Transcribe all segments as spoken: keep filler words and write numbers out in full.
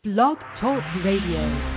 Blog Talk Radio.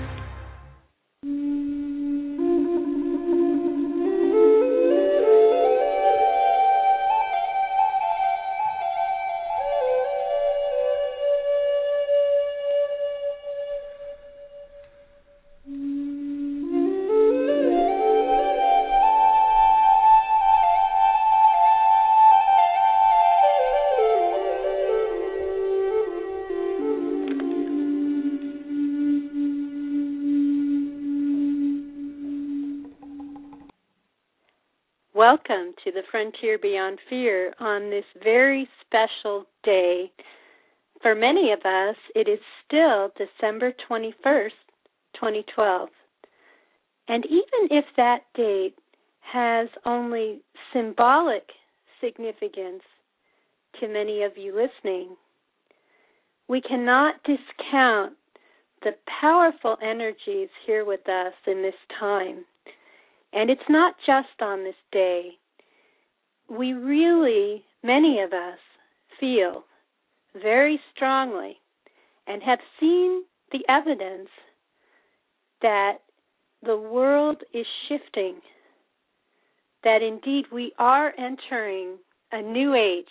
Welcome to the Frontier Beyond Fear on this very special day. For many of us, it is still December twenty-first, twenty twelve. And even if that date has only symbolic significance to many of you listening, we cannot discount the powerful energies here with us in this time. And it's not just on this day. We really, many of us, feel very strongly and have seen the evidence that the world is shifting, that indeed we are entering a new age.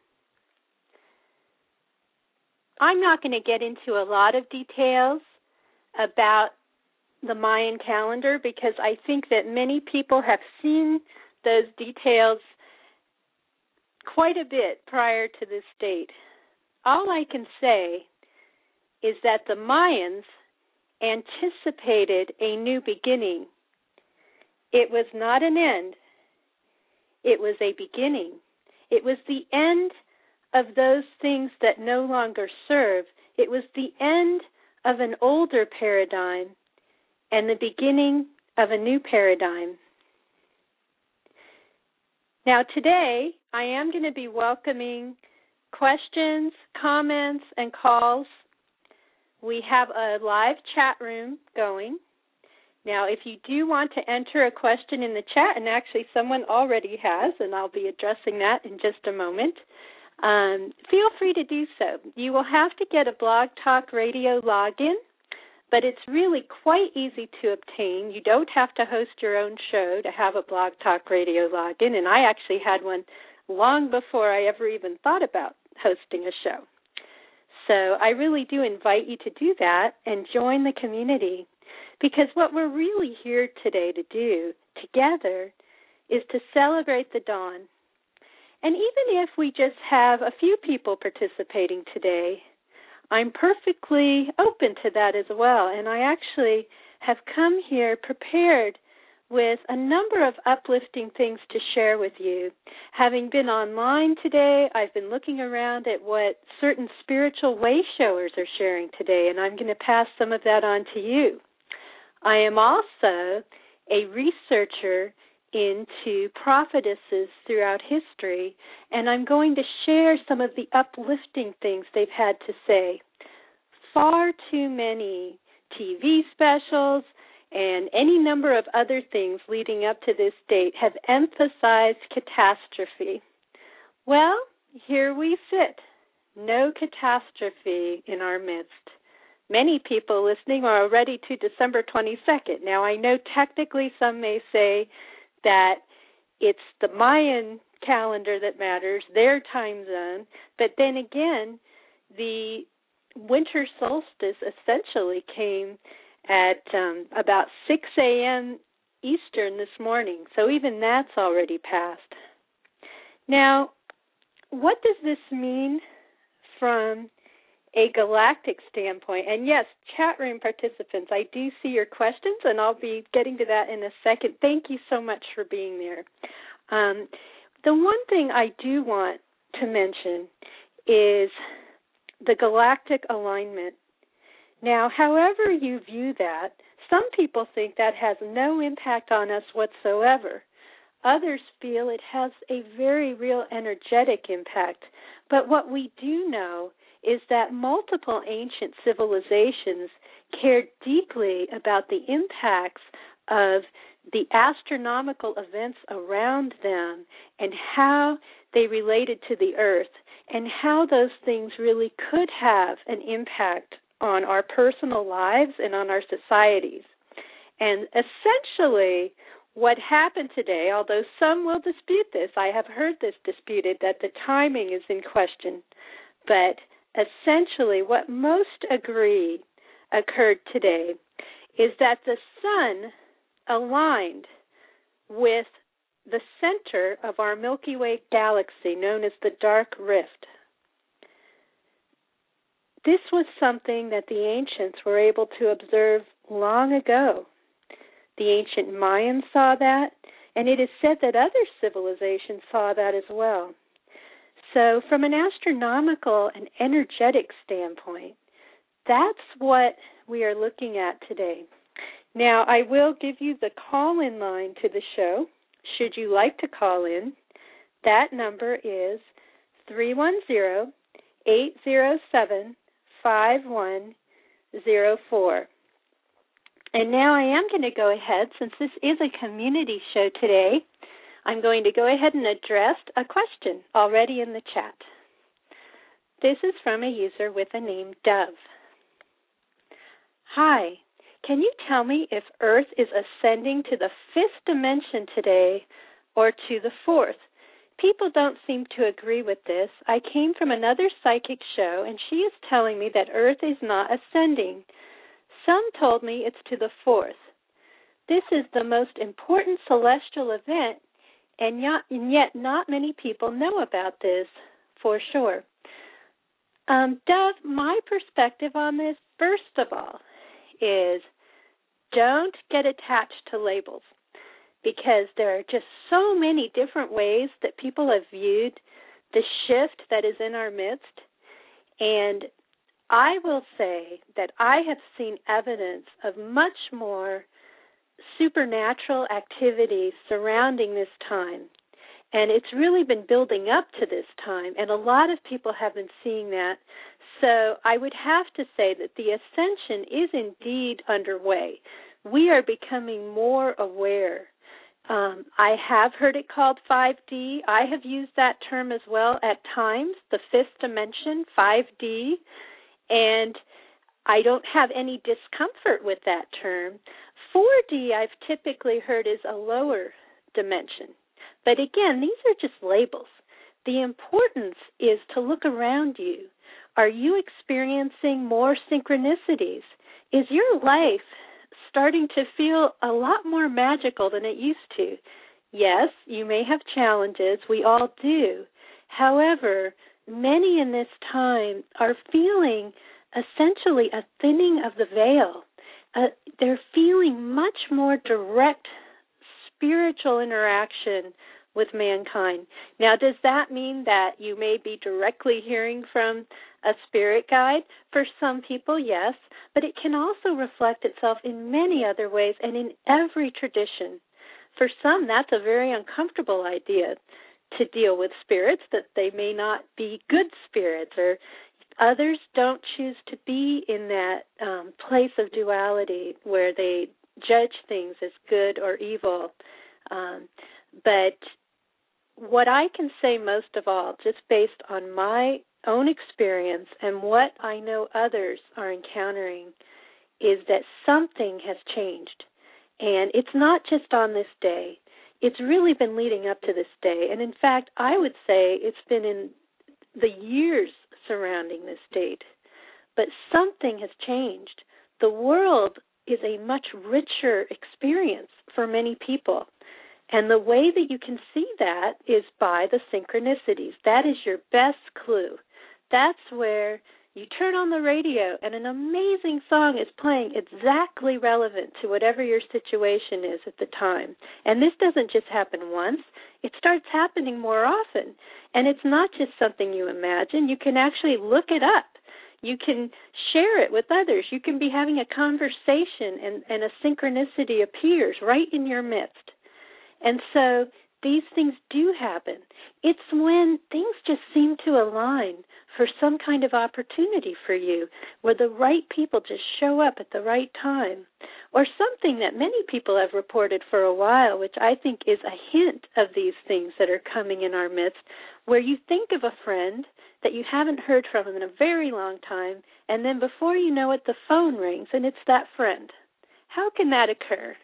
I'm not going to get into a lot of details about the Mayan calendar because I think that many people have seen those details quite a bit prior to this date. All I can say is that the Mayans anticipated a new beginning. It was not an end. It was a beginning. It was the end of those things that no longer serve. It was the end of an older paradigm and the beginning of a new paradigm. Now today, I am going to be welcoming questions, comments, and calls. We have a live chat room going. Now, if you do want to enter a question in the chat, and actually someone already has, and I'll be addressing that in just a moment, um, feel free to do so. You will have to get a Blog Talk Radio login, but it's really quite easy to obtain. You don't have to host your own show to have a Blog Talk Radio login, and I actually had one long before I ever even thought about hosting a show. So I really do invite you to do that and join the community, because what we're really here today to do together is to celebrate the dawn. And even if we just have a few people participating today, I'm perfectly open to that as well, and I actually have come here prepared with a number of uplifting things to share with you. Having been online today, I've been looking around at what certain spiritual way-showers are sharing today, and I'm going to pass some of that on to you. I am also a researcher into prophetesses throughout history, and I'm going to share some of the uplifting things they've had to say. Far too many T V specials and any number of other things leading up to this date have emphasized catastrophe. Well, here we sit. No catastrophe in our midst. Many people listening are already to December twenty-second. Now, I know technically some may say that it's the Mayan calendar that matters, their time zone, but then again, the winter solstice essentially came at um, about six a.m. Eastern this morning, so even that's already passed. Now, what does this mean from a galactic standpoint? And yes, chat room participants, I do see your questions, and I'll be getting to that in a second. Thank you so much for being there. Um, the one thing I do want to mention is the galactic alignment. Now, however you view that, some people think that has no impact on us whatsoever. Others feel it has a very real energetic impact. But what we do know is that multiple ancient civilizations cared deeply about the impacts of the astronomical events around them and how they related to the Earth, and how those things really could have an impact on our personal lives and on our societies. And essentially, what happened today, although some will dispute this, I have heard this disputed, that the timing is in question, but essentially what most agree occurred today is that the sun aligned with the center of our Milky Way galaxy, known as the Dark Rift. This was something that the ancients were able to observe long ago. The ancient Mayans saw that, and it is said that other civilizations saw that as well. So from an astronomical and energetic standpoint, that's what we are looking at today. Now, I will give you the call-in line to the show, should you like to call in. That number is three one zero, eight zero seven, five one zero four. And now I am going to go ahead, since this is a community show today, I'm going to go ahead and address a question already in the chat. This is from a user with the name Dove. Hi, can you tell me if Earth is ascending to the fifth dimension today or to the fourth? People don't seem to agree with this. I came from another psychic show, and she is telling me that Earth is not ascending. Some told me it's to the fourth. This is the most important celestial event, and yet not many people know about this for sure. Um, Dove, my perspective on this, first of all, is don't get attached to labels, because there are just so many different ways that people have viewed the shift that is in our midst. And I will say that I have seen evidence of much more supernatural activity surrounding this time. And it's really been building up to this time, and a lot of people have been seeing that. So I would have to say that the ascension is indeed underway. We are becoming more aware. Um, I have heard it called five D. I have used that term as well at times, the fifth dimension, five D, and I don't have any discomfort with that term. four D I've typically heard is a lower dimension. But again, these are just labels. The importance is to look around you. Are you experiencing more synchronicities? Is your life starting to feel a lot more magical than it used to? Yes, you may have challenges. We all do. However, many in this time are feeling essentially a thinning of the veil. Uh, they're feeling much more direct spiritual interaction with mankind. Now, does that mean that you may be directly hearing from a spirit guide? For some people, yes, but it can also reflect itself in many other ways and in every tradition. For some, that's a very uncomfortable idea to deal with spirits, that they may not be good spirits, or others don't choose to be in that um, place of duality where they judge things as good or evil. Um, but what I can say most of all, just based on my own experience and what I know others are encountering, is that something has changed. And it's not just on this day. It's really been leading up to this day. And in fact, I would say it's been in the years surrounding this date. But something has changed. The world is a much richer experience for many people. And the way that you can see that is by the synchronicities. That is your best clue. That's where you turn on the radio and an amazing song is playing exactly relevant to whatever your situation is at the time. And this doesn't just happen once. It starts happening more often. And it's not just something you imagine. You can actually look it up. You can share it with others. You can be having a conversation and, and a synchronicity appears right in your midst. And so these things do happen. It's when things just seem to align for some kind of opportunity for you, where the right people just show up at the right time, or something that many people have reported for a while, which I think is a hint of these things that are coming in our midst, where you think of a friend that you haven't heard from in a very long time, and then before you know it, the phone rings, and it's that friend. How can that occur?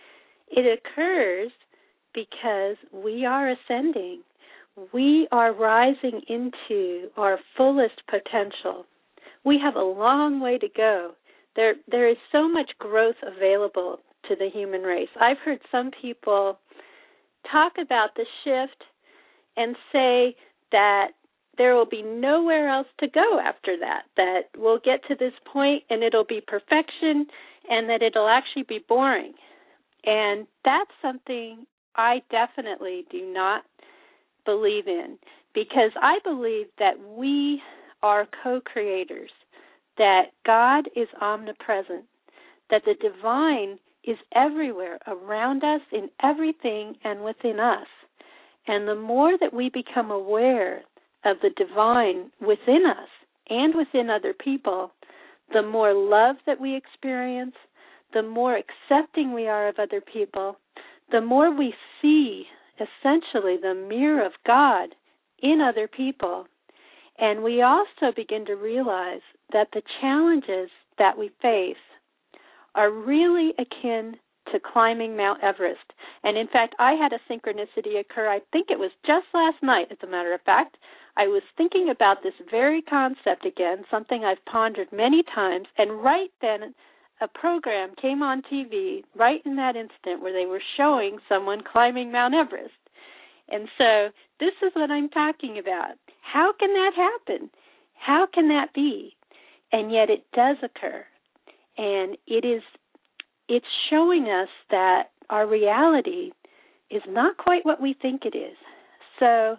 It occurs because we are ascending. We are rising into our fullest potential. We have a long way to go. There, there is so much growth available to the human race. I've heard some people talk about the shift and say that there will be nowhere else to go after that, that we'll get to this point and it'll be perfection and that it'll actually be boring. And that's something I definitely do not believe in, because I believe that we are co-creators, that God is omnipresent, that the divine is everywhere around us, in everything and within us. And the more that we become aware of the divine within us and within other people, the more love that we experience, the more accepting we are of other people, the more we see essentially the mirror of God in other people. And we also begin to realize that the challenges that we face are really akin to climbing Mount Everest. And in fact, I had a synchronicity occur, I think it was just last night, as a matter of fact. I was thinking about this very concept again, something I've pondered many times, and right then a program came on T V right in that instant where they were showing someone climbing Mount Everest. And so this is what I'm talking about. How can that happen? How can that be? And yet it does occur. And it is, it's showing us that our reality is not quite what we think it is. So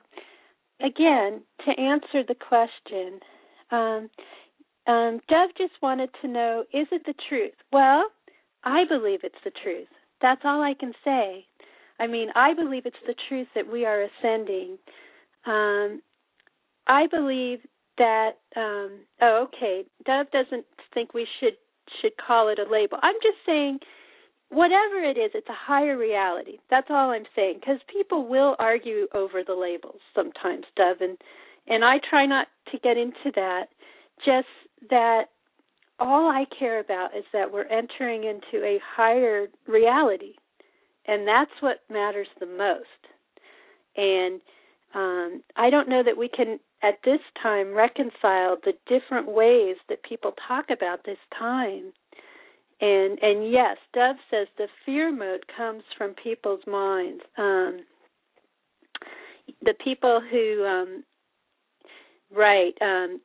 again, to answer the question, um, um, Dove just wanted to know, is it the truth? Well, I believe it's the truth. That's all I can say. I mean, I believe it's the truth that we are ascending. Um, I believe that, um, oh, okay, Dove doesn't think we should should call it a label. I'm just saying, whatever it is, it's a higher reality. That's all I'm saying, because people will argue over the labels sometimes, Dove, and, and I try not to get into that, just that all I care about is that we're entering into a higher reality, and that's what matters the most. And um, I don't know that we can, at this time, reconcile the different ways that people talk about this time. And and yes, Dove says the fear mode comes from people's minds. Um, the people who, um, right, um,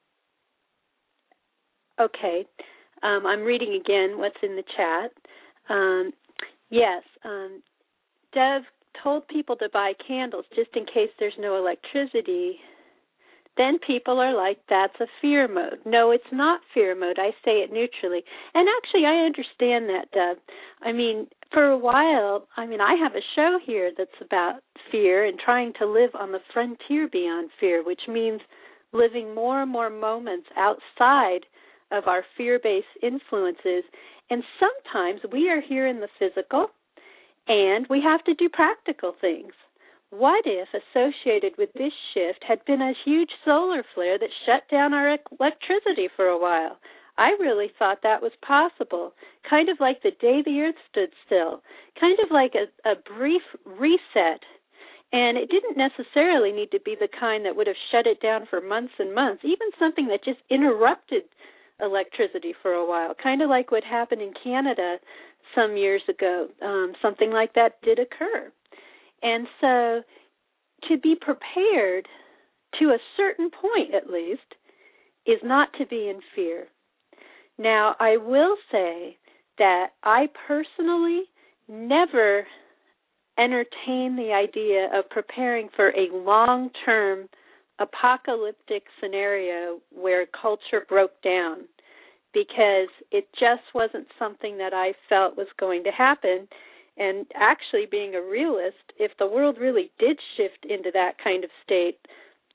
okay, um, I'm reading again what's in the chat. Um, yes, um, Dove told people to buy candles just in case there's no electricity. Then people are like, that's a fear mode. No, it's not fear mode. I say it neutrally. And actually, I understand that, Dove. I mean, for a while, I mean, I have a show here that's about fear and trying to live on the frontier beyond fear, which means living more and more moments outside of our fear-based influences. And sometimes we are here in the physical, and we have to do practical things. What if, associated with this shift, had been a huge solar flare that shut down our electricity for a while? I really thought that was possible, kind of like the day the Earth stood still, kind of like a, a brief reset. And it didn't necessarily need to be the kind that would have shut it down for months and months, even something that just interrupted electricity for a while, kind of like what happened in Canada some years ago. Um, something like that did occur. And so to be prepared, to a certain point at least, is not to be in fear. Now, I will say that I personally never entertain the idea of preparing for a long-term apocalyptic scenario where culture broke down, because it just wasn't something that I felt was going to happen. And actually, being a realist, if the world really did shift into that kind of state,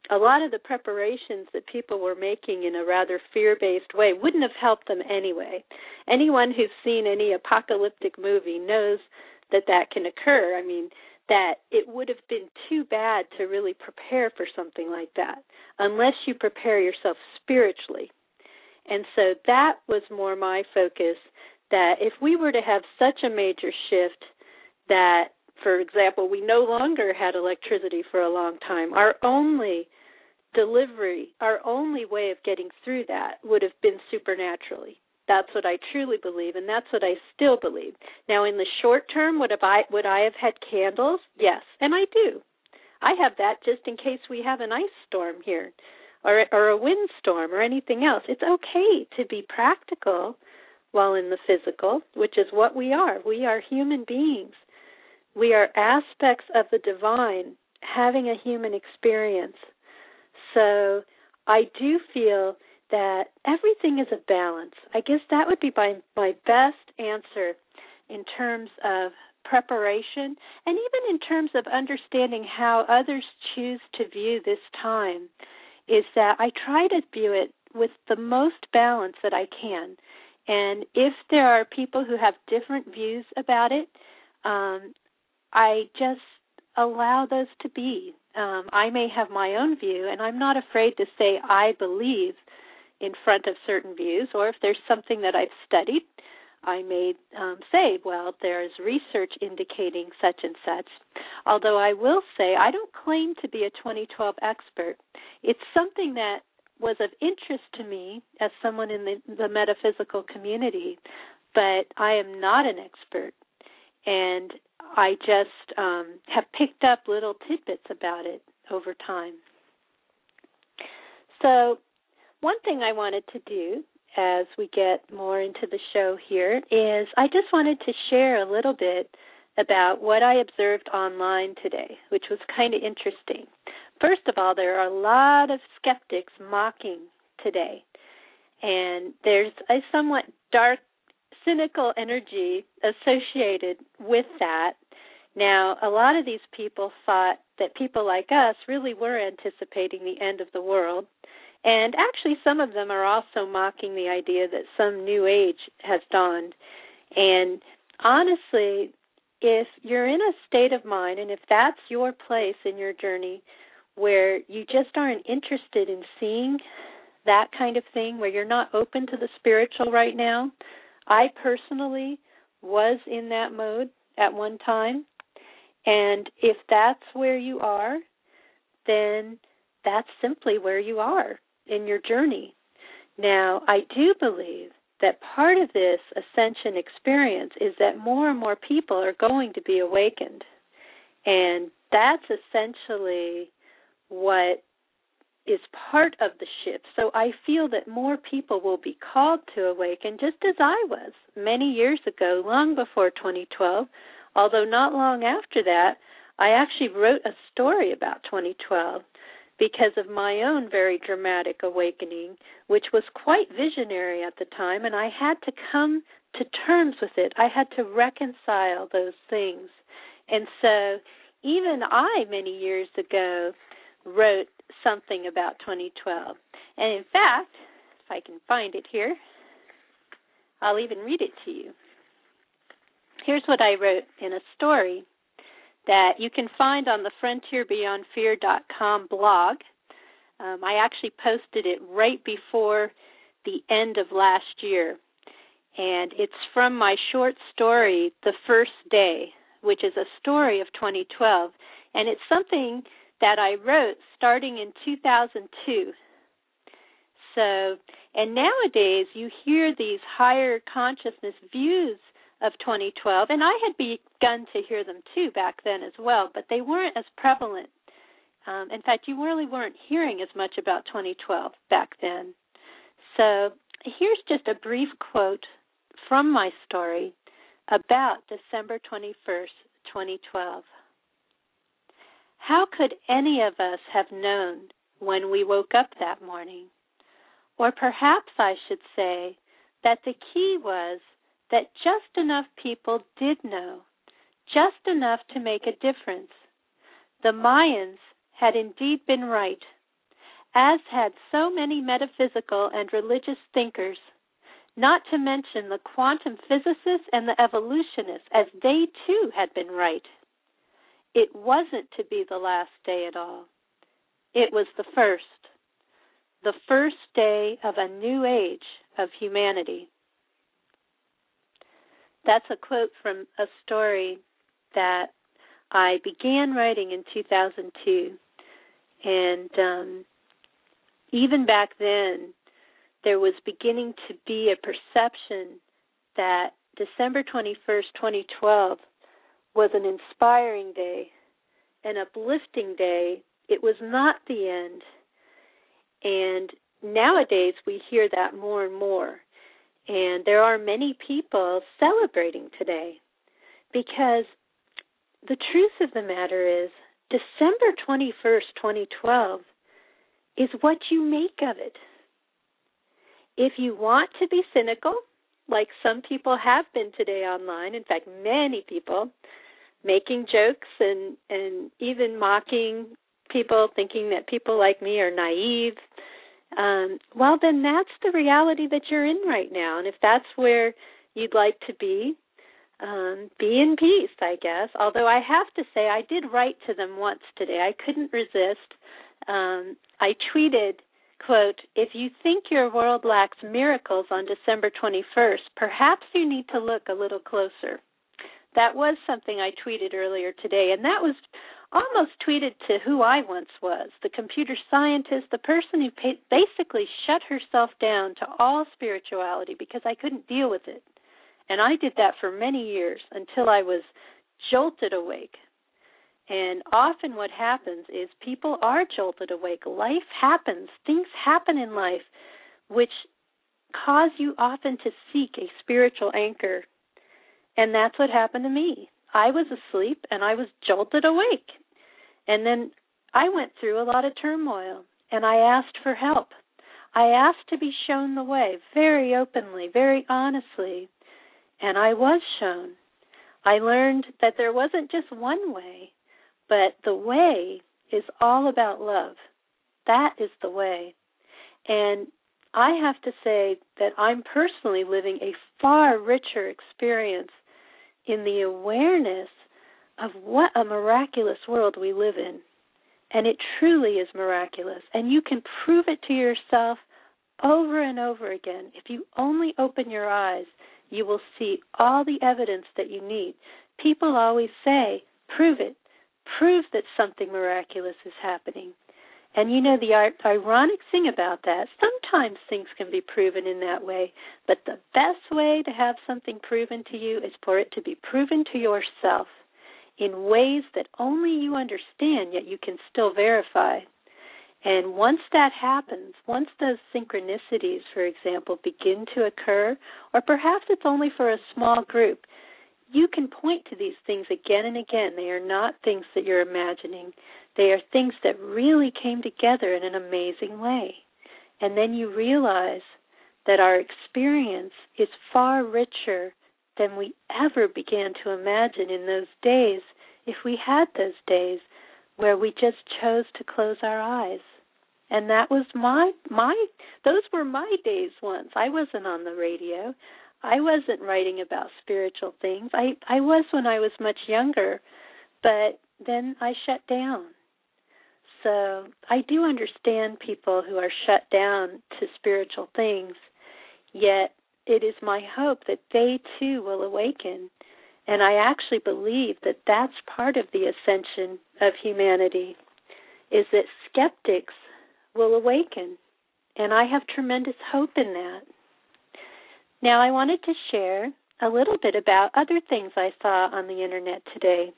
a lot of the preparations that people were making in a rather fear-based way wouldn't have helped them anyway. Anyone who's seen any apocalyptic movie knows that that can occur. I mean, that it would have been too bad to really prepare for something like that unless you prepare yourself spiritually. And so that was more my focus, that if we were to have such a major shift that, for example, we no longer had electricity for a long time, our only delivery, our only way of getting through that would have been supernaturally. That's what I truly believe, and that's what I still believe. Now, in the short term, would have I would I have had candles? Yes, and I do. I have that just in case we have an ice storm here, or or a windstorm, or anything else. It's okay to be practical while in the physical, which is what we are. We are human beings. We are aspects of the divine having a human experience. So I do feel that everything is a balance. I guess that would be my, my best answer in terms of preparation, and even in terms of understanding how others choose to view this time, is that I try to view it with the most balance that I can. And if there are people who have different views about it, um, I just allow those to be. Um, I may have my own view, and I'm not afraid to say I believe in front of certain views, or if there's something that I've studied, I may um, say, well, there's research indicating such and such. Although I will say I don't claim to be a twenty twelve expert. It's something that was of interest to me as someone in the, the metaphysical community, but I am not an expert. And I just um, have picked up little tidbits about it over time. So one thing I wanted to do as we get more into the show here is I just wanted to share a little bit about what I observed online today, which was kind of interesting. First of all, there are a lot of skeptics mocking today, and there's a somewhat dark, cynical energy associated with that. Now, a lot of these people thought that people like us really were anticipating the end of the world, and actually some of them are also mocking the idea that some new age has dawned. And honestly, if you're in a state of mind, and if that's your place in your journey where you just aren't interested in seeing that kind of thing, where you're not open to the spiritual right now, I personally was in that mode at one time. And if that's where you are, then that's simply where you are in your journey. Now, I do believe that part of this ascension experience is that more and more people are going to be awakened. And that's essentially what is part of the shift. So I feel that more people will be called to awaken, just as I was many years ago, long before twenty twelve. Although not long after that, I actually wrote a story about twenty twelve because of my own very dramatic awakening, which was quite visionary at the time, and I had to come to terms with it. I had to reconcile those things. And so even I, many years ago, wrote something about twenty twelve. And in fact, if I can find it here, I'll even read it to you. Here's what I wrote in a story that you can find on the frontier beyond fear dot com blog. Um, I actually posted it right before the end of last year. And it's from my short story, The First Day, which is a story of twenty twelve. And it's something that I wrote starting in two thousand two. So, and nowadays you hear these higher consciousness views of twenty twelve, and I had begun to hear them too back then as well, but they weren't as prevalent. Um, in fact, you really weren't hearing as much about twenty twelve back then. So here's just a brief quote from my story about December twenty-first, twenty twelve. How could any of us have known when we woke up that morning? Or perhaps I should say that the key was that just enough people did know, just enough to make a difference. The Mayans had indeed been right. as had so many metaphysical and religious thinkers, not to mention the quantum physicists and the evolutionists, as they too had been right. It wasn't to be the last day at all. It was the first, the first day of a new age of humanity. That's a quote from a story that I began writing in two thousand two. And um, even back then, there was beginning to be a perception that December twenty-first, twenty twelve was an inspiring day, an uplifting day. It was not the end. And nowadays we hear that more and more. And there are many people celebrating today because the truth of the matter is December twenty-first, twenty twelve is what you make of it. If you want to be cynical, like some people have been today online, in fact, many people, making jokes and, and even mocking people, thinking that people like me are naive, um, well, then that's the reality that you're in right now. And if that's where you'd like to be, um, be in peace, I guess. Although I have to say, I did write to them once today. I couldn't resist. Um, I tweeted, quote, "If you think your world lacks miracles on December twenty-first, perhaps you need to look a little closer." That was something I tweeted earlier today, and that was almost tweeted to who I once was, the computer scientist, the person who basically shut herself down to all spirituality because I couldn't deal with it. And I did that for many years until I was jolted awake. And often what happens is people are jolted awake. Life happens. Things happen in life which cause you often to seek a spiritual anchor. And that's what happened to me. I was asleep and I was jolted awake. And then I went through a lot of turmoil and I asked for help. I asked to be shown the way very openly, very honestly. And I was shown. I learned that there wasn't just one way, but the way is all about love. That is the way. And I have to say that I'm personally living a far richer experience in the awareness of what a miraculous world we live in. And it truly is miraculous. And you can prove it to yourself over and over again. If you only open your eyes, you will see all the evidence that you need. People always say, prove it. Prove that something miraculous is happening. And you know, the ironic thing about that, sometimes things can be proven in that way, but the best way to have something proven to you is for it to be proven to yourself in ways that only you understand, yet you can still verify. And once that happens, once those synchronicities, for example, begin to occur, or perhaps it's only for a small group, you can point to these things again and again. They are not things that you're imagining. They are things that really came together in an amazing way. And then you realize that our experience is far richer than we ever began to imagine in those days, if we had those days where we just chose to close our eyes. And that was my, my, those were my days once. I wasn't on the radio. I wasn't writing about spiritual things. I, I was when I was much younger, but then I shut down. So I do understand people who are shut down to spiritual things, yet it is my hope that they too will awaken. And I actually believe that that's part of the ascension of humanity, is that skeptics will awaken. And I have tremendous hope in that. Now, I wanted to share a little bit about other things I saw on the Internet today.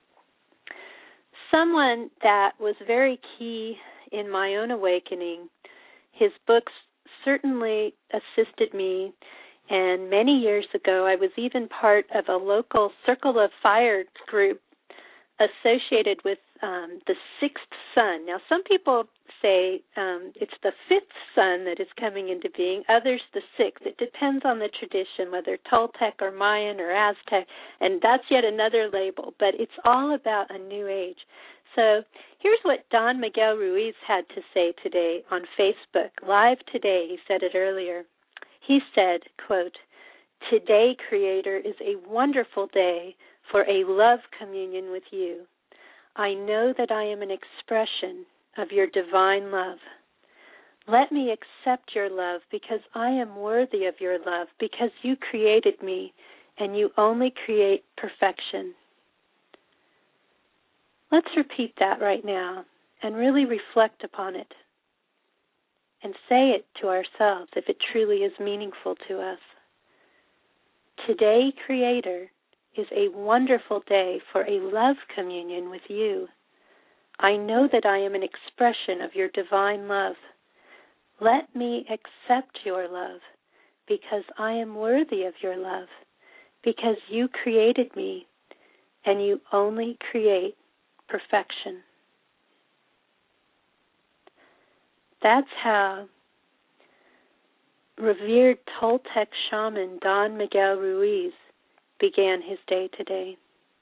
Someone that was very key in my own awakening, his books certainly assisted me, and many years ago I was even part of a local Circle of Fire group associated with um, the sixth sun. Now, some people say um, it's the fifth sun that is coming into being, others the sixth. It depends on the tradition, whether Toltec or Mayan or Aztec, and that's yet another label, but it's all about a new age. So here's what Don Miguel Ruiz had to say today on Facebook. Live today, he said it earlier. He said, quote, "Today, Creator, is a wonderful day for a love communion with you. I know that I am an expression of your divine love. Let me accept your love because I am worthy of your love, because you created me and you only create perfection." Let's repeat that right now and really reflect upon it and say it to ourselves if it truly is meaningful to us. Today, Creator, is a wonderful day for a love communion with you. I know that I am an expression of your divine love. Let me accept your love because I am worthy of your love, because you created me and you only create perfection. That's how revered Toltec shaman Don Miguel Ruiz began his day today.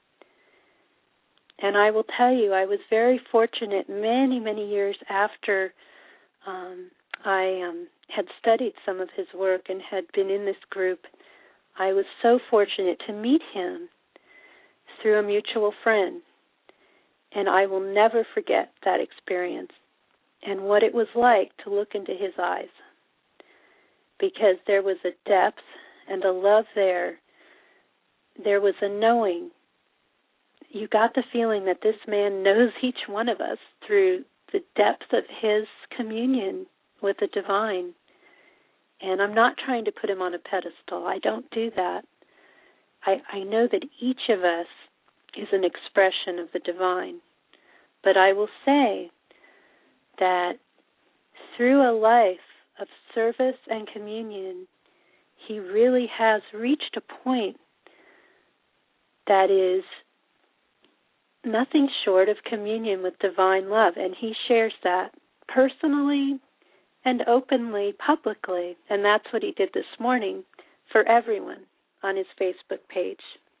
And I will tell you, I was very fortunate many, many years after um, I um, had studied some of his work and had been in this group. I was so fortunate to meet him through a mutual friend. And I will never forget that experience and what it was like to look into his eyes, because there was a depth and a love there. There was a knowing. You got the feeling that this man knows each one of us through the depth of his communion with the divine. And I'm not trying to put him on a pedestal. I don't do that. I, I know that each of us is an expression of the divine. But I will say that through a life of service and communion, he really has reached a point that is nothing short of communion with divine love. And he shares that personally and openly, publicly. And that's what he did this morning for everyone on his Facebook page.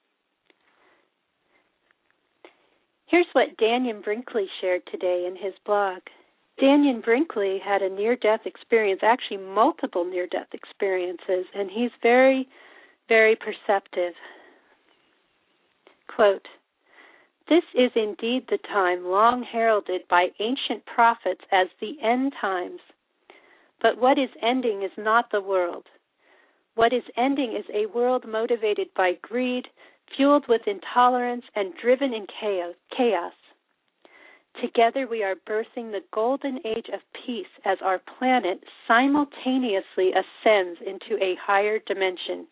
Here's what Dannion Brinkley shared today in his blog. Dannion Brinkley had a near-death experience, actually multiple near-death experiences, and he's very, very perceptive. Quote, "This is indeed the time long heralded by ancient prophets as the end times. But what is ending is not the world. What is ending is a world motivated by greed, fueled with intolerance, and driven in chaos. Together we are birthing the golden age of peace as our planet simultaneously ascends into a higher dimension."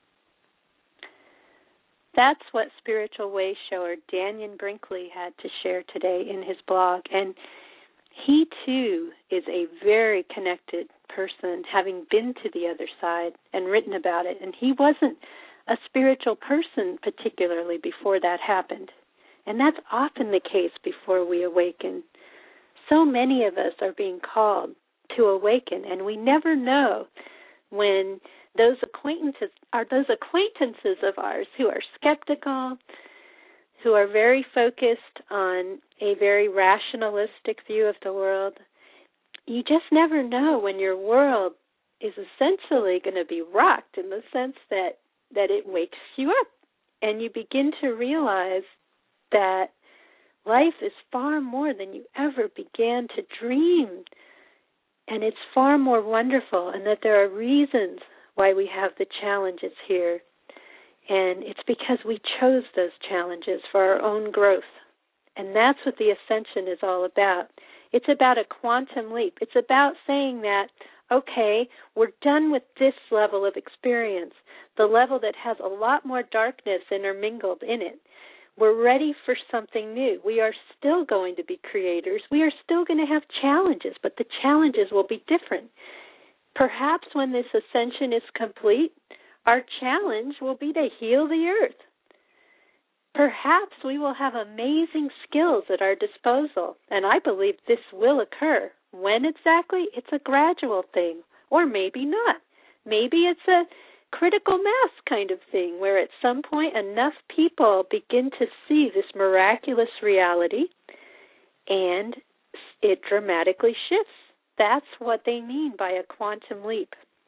That's what spiritual way shower Dannion Brinkley had to share today in his blog. And he, too, is a very connected person, having been to the other side and written about it. And he wasn't a spiritual person particularly before that happened. And that's often the case before we awaken. So many of us are being called to awaken, and we never know when those acquaintances are those acquaintances of ours who are skeptical, who are very focused on a very rationalistic view of the world. You just never know when your world is essentially going to be rocked in the sense that, that it wakes you up, and you begin to realize that life is far more than you ever began to dream, and it's far more wonderful, and that there are reasons why we have the challenges here, and it's because we chose those challenges for our own growth, and that's what the ascension is all about. It's about a quantum leap. It's about saying that, okay, we're done with this level of experience, the level that has a lot more darkness intermingled in it. We're ready for something new. We are still going to be creators. We are still going to have challenges, but the challenges will be different. Perhaps when this ascension is complete, our challenge will be to heal the earth. Perhaps we will have amazing skills at our disposal, and I believe this will occur. When exactly? It's a gradual thing, or maybe not. Maybe it's a critical mass kind of thing, where at some point enough people begin to see this miraculous reality and it dramatically shifts. That's what they mean by a quantum leap.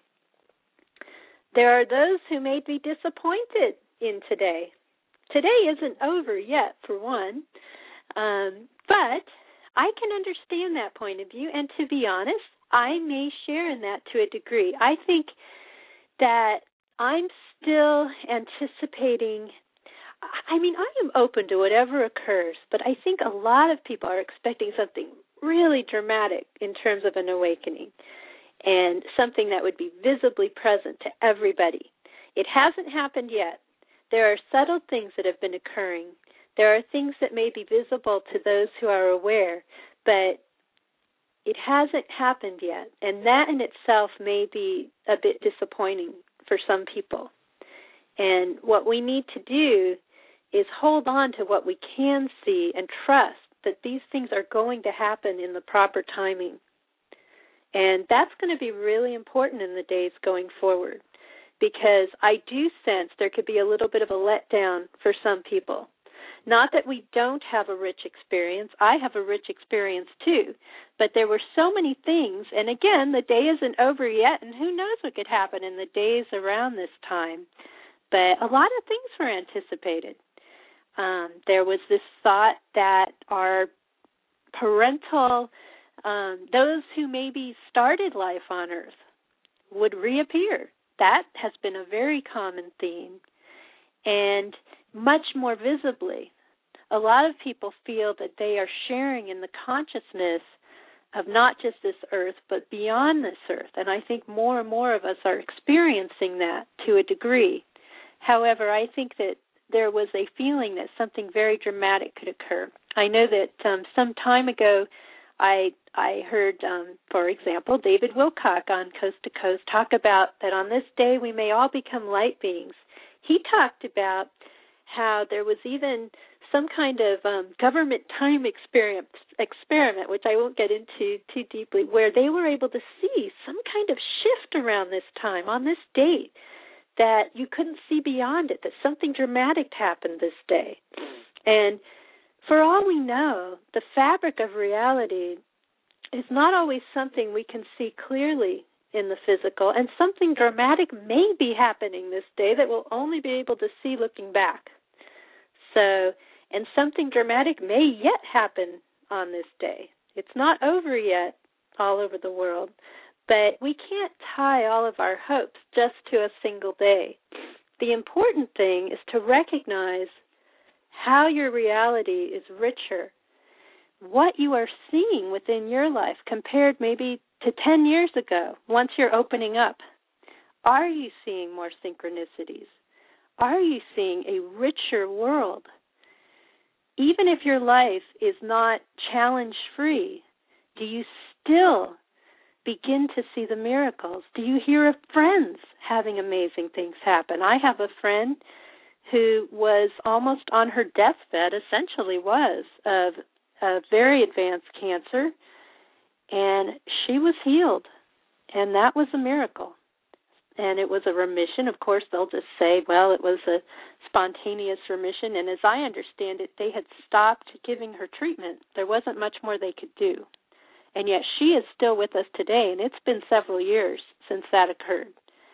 There are those who may be disappointed in today. Today isn't over yet, for one, um, but I can understand that point of view, and to be honest, I may share in that to a degree. I think that I'm still anticipating, I mean, I am open to whatever occurs, but I think a lot of people are expecting something really dramatic in terms of an awakening and something that would be visibly present to everybody. It hasn't happened yet. There are subtle things that have been occurring. There are things that may be visible to those who are aware, but it hasn't happened yet, and that in itself may be a bit disappointing for some people. And what we need to do is hold on to what we can see and trust that these things are going to happen in the proper timing. And that's going to be really important in the days going forward, because I do sense there could be a little bit of a letdown for some people. Not that we don't have a rich experience. I have a rich experience too. But there were so many things, and again, the day isn't over yet, and who knows what could happen in the days around this time. But a lot of things were anticipated. Um, there was this thought that our parental, um, those who maybe started life on Earth would reappear. That has been a very common theme. And much more visibly, a lot of people feel that they are sharing in the consciousness of not just this earth, but beyond this earth. And I think more and more of us are experiencing that to a degree. However, I think that there was a feeling that something very dramatic could occur. I know that um, some time ago, I I heard, um, for example, David Wilcock on Coast to Coast talk about that on this day we may all become light beings. He talked about how there was even some kind of um, government time experiment, experiment, which I won't get into too deeply, where they were able to see some kind of shift around this time, on this date, that you couldn't see beyond it, that something dramatic happened this day. And for all we know, the fabric of reality is not always something we can see clearly in the physical, and something dramatic may be happening this day that we'll only be able to see looking back. So, and something dramatic may yet happen on this day. It's not over yet all over the world, but we can't tie all of our hopes just to a single day. The important thing is to recognize how your reality is richer, what you are seeing within your life compared maybe to ten years ago, once you're opening up. Are you seeing more synchronicities? Are you seeing a richer world? Even if your life is not challenge-free, do you still begin to see the miracles? Do you hear of friends having amazing things happen? I have a friend who was almost on her deathbed, essentially was, of a very advanced cancer, and she was healed, and that was a miracle. And it was a remission. Of course, they'll just say, well, it was a spontaneous remission, and as I understand it, they had stopped giving her treatment. There wasn't much more they could do. And yet she is still with us today, and it's been several years since that occurred.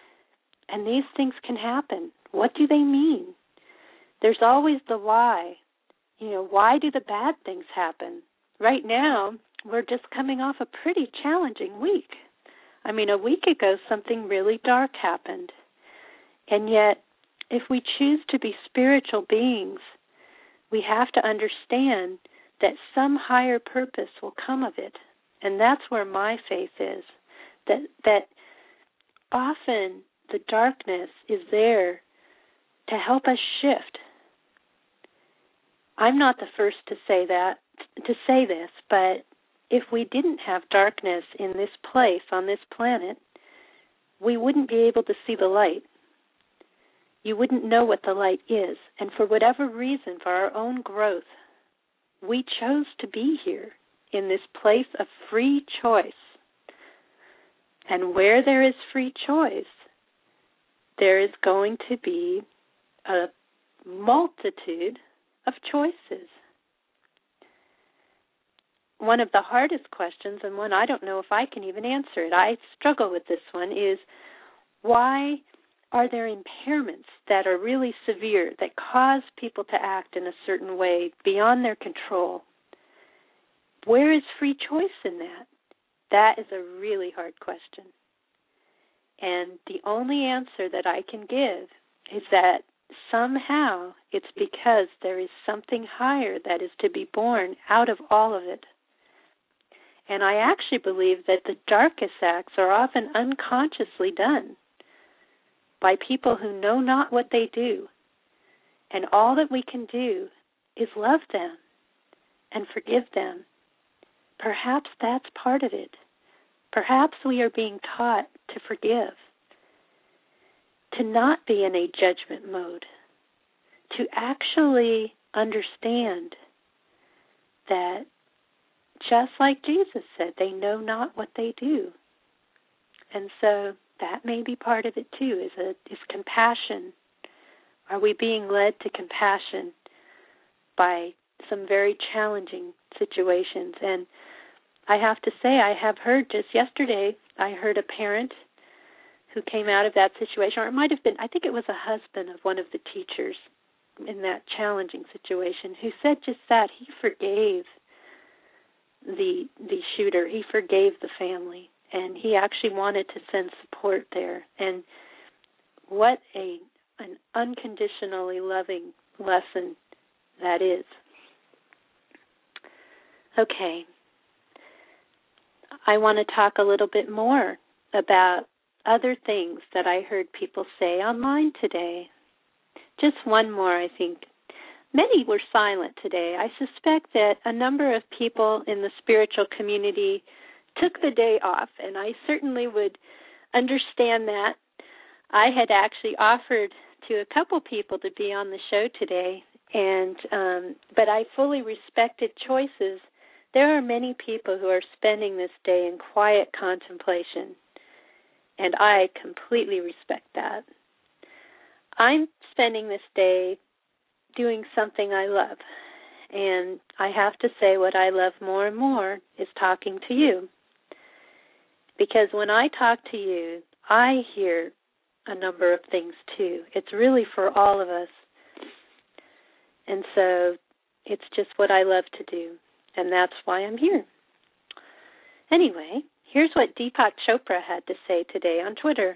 And these things can happen. What do they mean? There's always the why. You know, why do the bad things happen? Right now, we're just coming off a pretty challenging week. I mean, a week ago, something really dark happened. And yet, if we choose to be spiritual beings, we have to understand that some higher purpose will come of it. And that's where my faith is, that that often the darkness is there to help us shift. I'm not the first to say that, to say this, but if we didn't have darkness in this place, on this planet, we wouldn't be able to see the light. You wouldn't know what the light is. And for whatever reason, for our own growth, we chose to be here in this place of free choice. And where there is free choice, there is going to be a multitude of choices. one of the hardest questions, and one I don't know if I can even answer it. I struggle with this one, is why are there impairments that are really severe that cause people to act in a certain way beyond their control? Where is free choice in that? That is a really hard question. And the only answer that I can give is that somehow it's because there is something higher that is to be born out of all of it. And I actually believe that the darkest acts are often unconsciously done by people who know not what they do. And all that we can do is love them and forgive them. Perhaps that's part of it. Perhaps we are being taught to forgive, to not be in a judgment mode, to actually understand that just like Jesus said, they know not what they do. And so that may be part of it too, is, a, is compassion. Are we being led to compassion by some very challenging situations? And I have to say, I have heard just yesterday, I heard a parent who came out of that situation, or it might have been, I think it was a husband of one of the teachers in that challenging situation, who said just that. He forgave the the shooter. He forgave the family, and he actually wanted to send support there. And what a an unconditionally loving lesson that is. Okay. I want to talk a little bit more about other things that I heard people say online today. Just one more, I think. Many were silent today. I suspect that a number of people in the spiritual community took the day off, and I certainly would understand that. I had actually offered to a couple people to be on the show today, and um, but I fully respected choices. There are many people who are spending this day in quiet contemplation, and I completely respect that. I'm spending this day doing something I love, and I have to say what I love more and more is talking to you. Because when I talk to you, I hear a number of things too. It's really for all of us. And so it's just what I love to do, and that's why I'm here. Anyway, here's what Deepak Chopra had to say today on Twitter.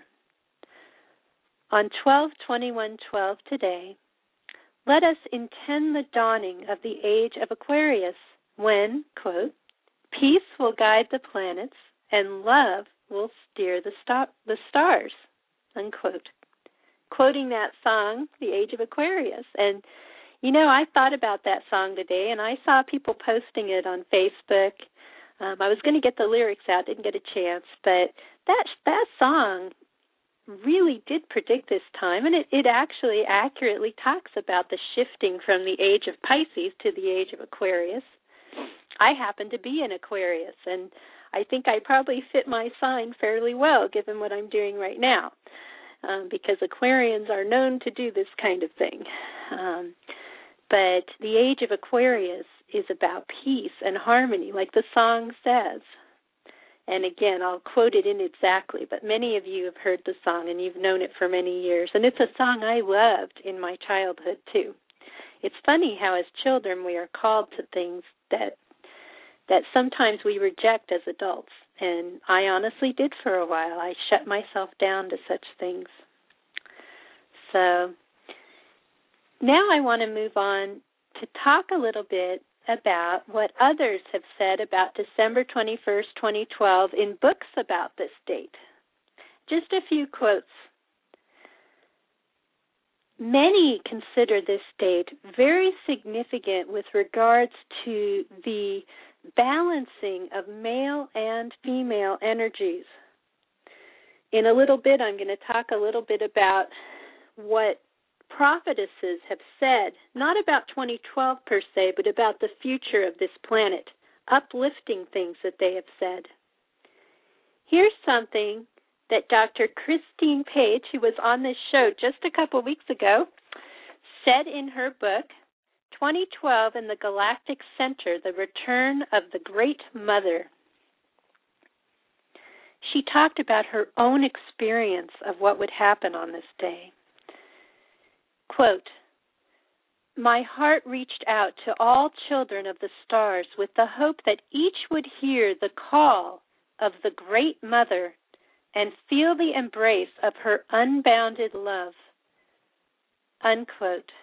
On twelve twenty-one twelve today, let us intend the dawning of the age of Aquarius when, quote, peace will guide the planets and love will steer the, star- the stars, unquote. Quoting that song, The Age of Aquarius. And, you know, I thought about that song today, and I saw people posting it on Facebook. Um, I was going to get the lyrics out, didn't get a chance, but that that song really did predict this time, and it, it actually accurately talks about the shifting from the age of Pisces to the age of Aquarius. I happen to be in Aquarius, and I think I probably fit my sign fairly well given what I'm doing right now, um, because Aquarians are known to do this kind of thing. Um, but the age of Aquarius is about peace and harmony, like the song says. And again, I'll quote it inexactly, but many of you have heard the song and you've known it for many years. And it's a song I loved in my childhood, too. It's funny how as children we are called to things that that sometimes we reject as adults. And I honestly did for a while. I shut myself down to such things. So now I want to move on to talk a little bit about what others have said about December twenty-first, twenty twelve in books about this date. Just a few quotes. Many consider this date very significant with regards to the balancing of male and female energies. In a little bit, I'm going to talk a little bit about what prophetesses have said, not about twenty twelve per se, but about the future of this planet, uplifting things that they have said. Here's something that Doctor Christine Page, who was on this show just a couple weeks ago, said in her book, twenty twelve in the Galactic Center, the return of the Great Mother. She talked about her own experience of what would happen on this day. Quote, "My heart reached out to all children of the stars with the hope that each would hear the call of the Great Mother and feel the embrace of her unbounded love." Unquote.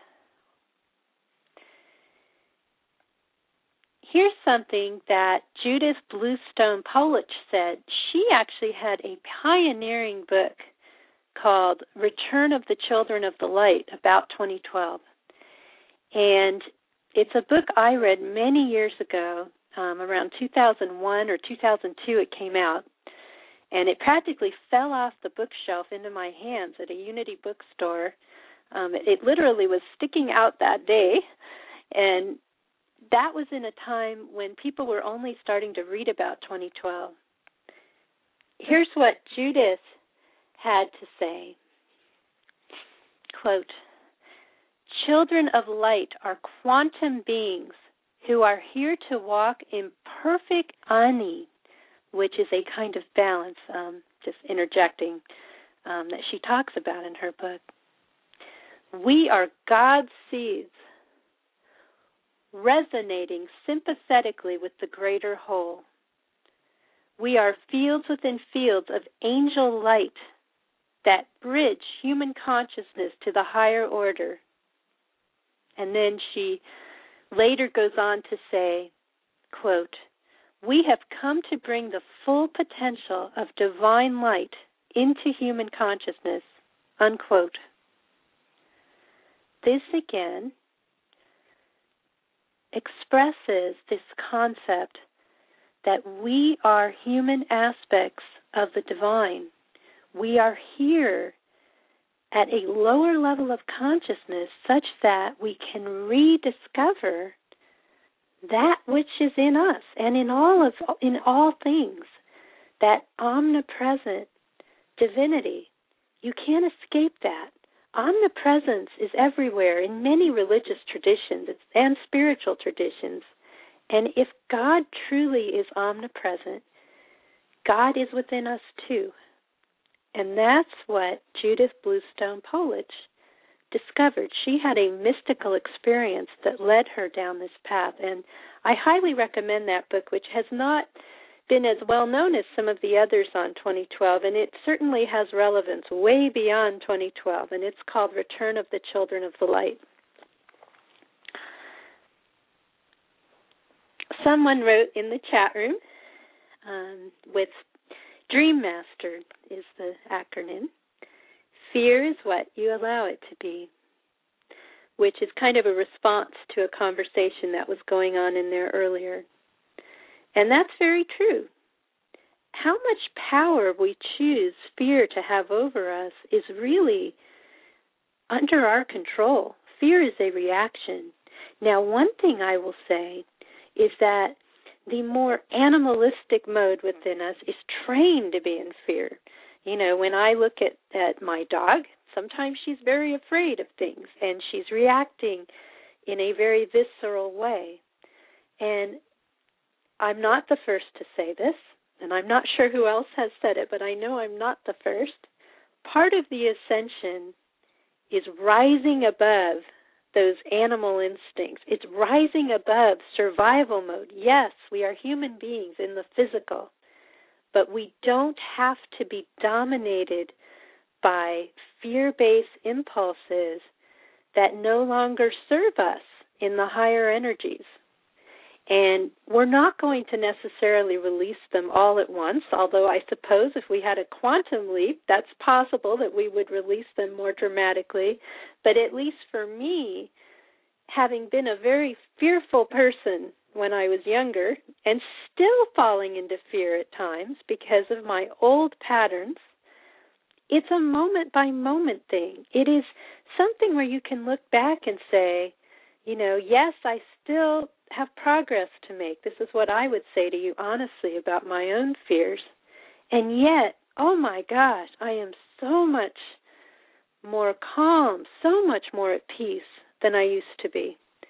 Here's something that Judith Bluestone Polich said. She actually had a pioneering book called Return of the Children of the Light about twenty twelve. And it's a book I read many years ago, um, around two thousand one or two thousand two it came out. And it practically fell off the bookshelf into my hands at a Unity bookstore. Um, it, it literally was sticking out that day. And that was in a time when people were only starting to read about twenty twelve. Here's what Judith had to say. Quote, "Children of light are quantum beings who are here to walk in perfect ani," which is a kind of balance, um, just interjecting, um, that she talks about in her book. "We are God's seeds, resonating sympathetically with the greater whole. We are fields within fields of angel light that bridge human consciousness to the higher order." And then she later goes on to say, quote, "We have come to bring the full potential of divine light into human consciousness," unquote. This again expresses this concept that we are human aspects of the divine. We are here at a lower level of consciousness such that we can rediscover that which is in us and in all of in all things, that omnipresent divinity. You can't escape that. Omnipresence is everywhere in many religious traditions and spiritual traditions. And if God truly is omnipresent, God is within us too. And that's what Judith Bluestone Polich discovered. She had a mystical experience that led her down this path. And I highly recommend that book, which has not been as well known as some of the others on twenty twelve, and it certainly has relevance way beyond twenty twelve, and it's called Return of the Children of the Light. Someone wrote in the chat room um, with Dream Master is the acronym. "Fear is what you allow it to be," which is kind of a response to a conversation that was going on in there earlier. And that's very true. How much power we choose fear to have over us is really under our control. Fear is a reaction. Now, one thing I will say is that the more animalistic mode within us is trained to be in fear. You know, when I look at, at my dog, sometimes she's very afraid of things, and she's reacting in a very visceral way. And I'm not the first to say this, and I'm not sure who else has said it, but I know I'm not the first. Part of the ascension is rising above those animal instincts. It's rising above survival mode. Yes, we are human beings in the physical, but we don't have to be dominated by fear-based impulses that no longer serve us in the higher energies. And we're not going to necessarily release them all at once, although I suppose if we had a quantum leap, that's possible that we would release them more dramatically. But at least for me, having been a very fearful person when I was younger and still falling into fear at times because of my old patterns, it's a moment-by-moment thing. It is something where you can look back and say, you know, yes, I still have progress to make. This is what I would say to you honestly about my own fears. And yet, oh my gosh, I am so much more calm, so much more at peace than I used to be.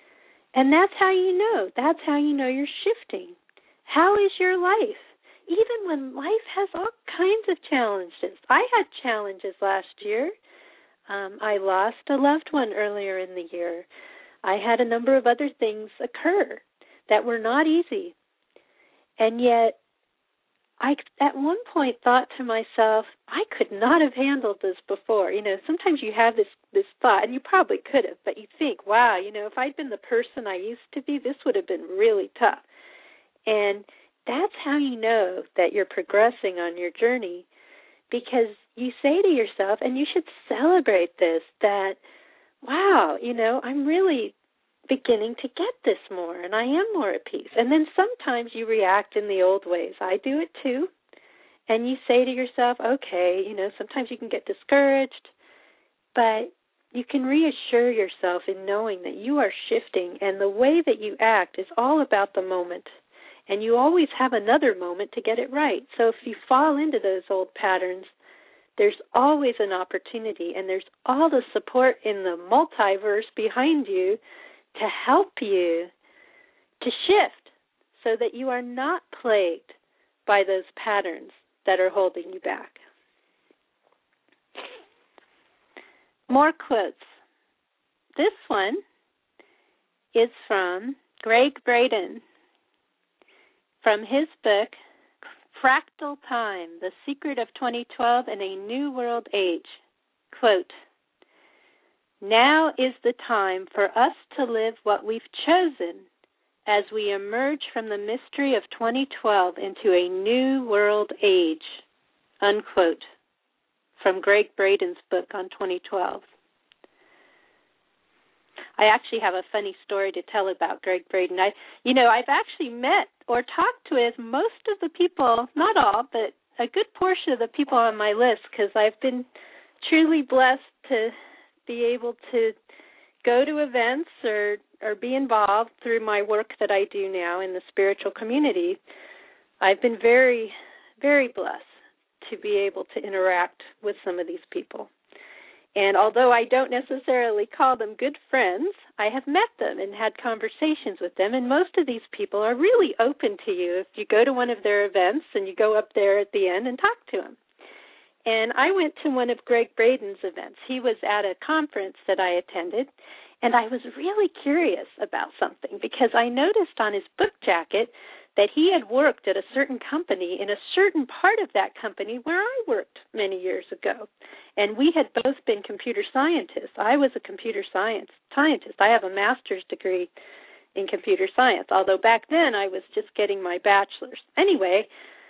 And that's how you know. That's how you know you're shifting. How is your life? Even when life has all kinds of challenges. I had challenges last year. Um, I lost a loved one earlier in the year. I had a number of other things occur that were not easy. And yet, I at one point thought to myself, I could not have handled this before. You know, sometimes you have this, this thought, and you probably could have, but you think, wow, you know, if I'd been the person I used to be, this would have been really tough. And that's how you know that you're progressing on your journey, because you say to yourself, and you should celebrate this, that, wow, you know, I'm really beginning to get this more, and I am more at peace. And then sometimes you react in the old ways. I do it too. And you say to yourself, okay, you know, sometimes you can get discouraged, but you can reassure yourself in knowing that you are shifting, and the way that you act is all about the moment. And you always have another moment to get it right. So if you fall into those old patterns, there's always an opportunity, and there's all the support in the multiverse behind you to help you to shift so that you are not plagued by those patterns that are holding you back. More quotes. This one is from Gregg Braden from his book, Fractal Time, The Secret of twenty twelve and a New World Age. Quote, "Now is the time for us to live what we've chosen as we emerge from the mystery of twenty twelve into a new world age." Unquote. From Gregg Braden's book on twenty twelve. I actually have a funny story to tell about Gregg Braden. I, you know, I've actually met or talked with most of the people, not all, but a good portion of the people on my list, because I've been truly blessed to be able to go to events or, or be involved through my work that I do now in the spiritual community. I've been very, very blessed to be able to interact with some of these people. And although I don't necessarily call them good friends, I have met them and had conversations with them, and most of these people are really open to you if you go to one of their events and you go up there at the end and talk to them. And I went to one of Gregg Braden's events. He was at a conference that I attended, and I was really curious about something because I noticed on his book jacket that he had worked at a certain company in a certain part of that company where I worked many years ago. And we had both been computer scientists. I was a computer science scientist. I have a master's degree in computer science, although back then I was just getting my bachelor's. Anyway,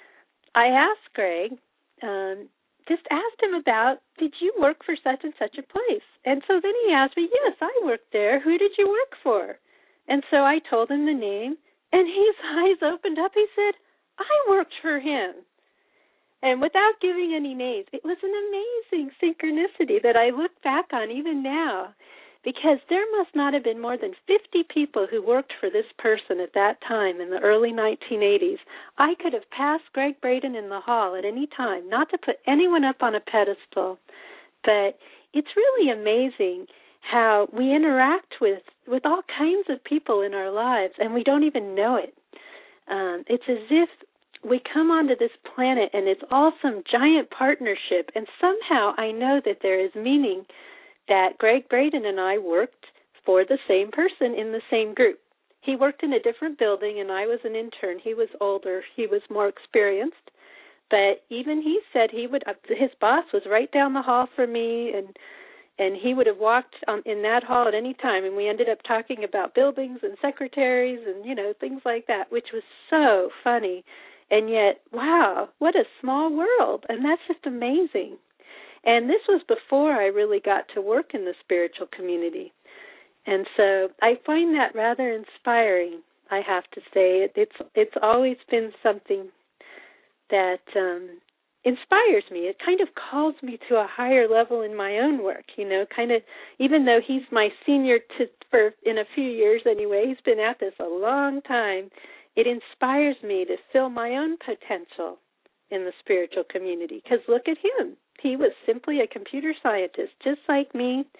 I asked Greg, um, just asked him about, did you work for such and such a place? And so then he asked me, yes, I worked there. Who did you work for? And so I told him the name, and his eyes opened up. He said, I worked for him. And without giving any names, it was an amazing synchronicity that I look back on even now, because there must not have been more than fifty people who worked for this person at that time in the early nineteen eighties. I could have passed Gregg Braden in the hall at any time, not to put anyone up on a pedestal, but it's really amazing how we interact with, with all kinds of people in our lives, and we don't even know it. Um, it's as if we come onto this planet and it's all some giant partnership, and somehow I know that there is meaning that Gregg Braden and I worked for the same person in the same group. He worked in a different building and I was an intern. He was older. He was more experienced. But even he said he would, his boss was right down the hall from me, and and he would have walked um, in that hall at any time, and we ended up talking about buildings and secretaries and, you know, things like that, which was so funny. And yet, wow, what a small world, and that's just amazing. And this was before I really got to work in the spiritual community. And so I find that rather inspiring, I have to say. It's it's always been something that um, inspires me. It kind of calls me to a higher level in my own work, you know, kind of, even though he's my senior to, for in a few years anyway, he's been at this a long time. It inspires me to fill my own potential in the spiritual community, because look at him. He was simply a computer scientist, just like me,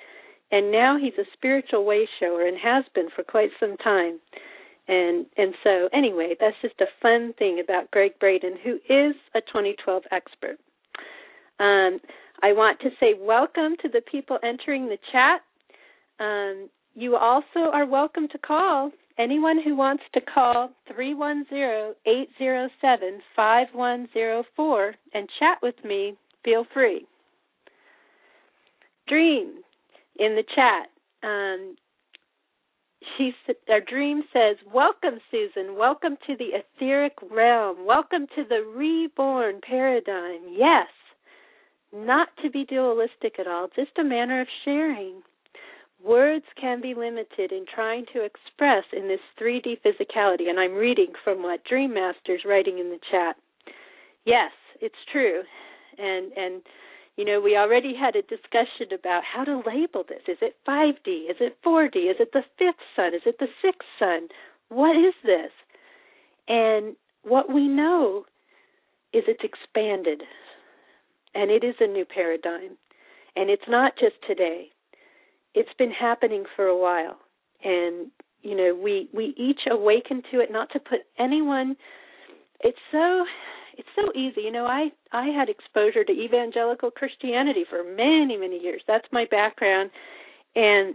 and now he's a spiritual way shower and has been for quite some time. And and so, anyway, that's just a fun thing about Gregg Braden, who is a twenty twelve expert. Um, I want to say welcome to the people entering the chat. Um, you also are welcome to call. Anyone who wants to call three one zero, eight zero seven, five one zero four and chat with me, feel free. Dream in the chat. Um, she, our Dream says, welcome, Susan. Welcome to the etheric realm. Welcome to the reborn paradigm. Yes, not to be dualistic at all, just a manner of sharing. Words can be limited in trying to express in this three D physicality, and I'm reading from what Dream Master's writing in the chat. Yes, it's true, and and you know, we already had a discussion about how to label this. Is it five D? Is it four D? Is it the fifth sun? Is it the sixth sun? What is this? And what we know is it's expanded, and it is a new paradigm, and it's not just today. It's been happening for a while, and, you know, we, we each awaken to it, not to put anyone, it's so, it's so easy. You know, I, I had exposure to evangelical Christianity for many, many years. That's my background, and,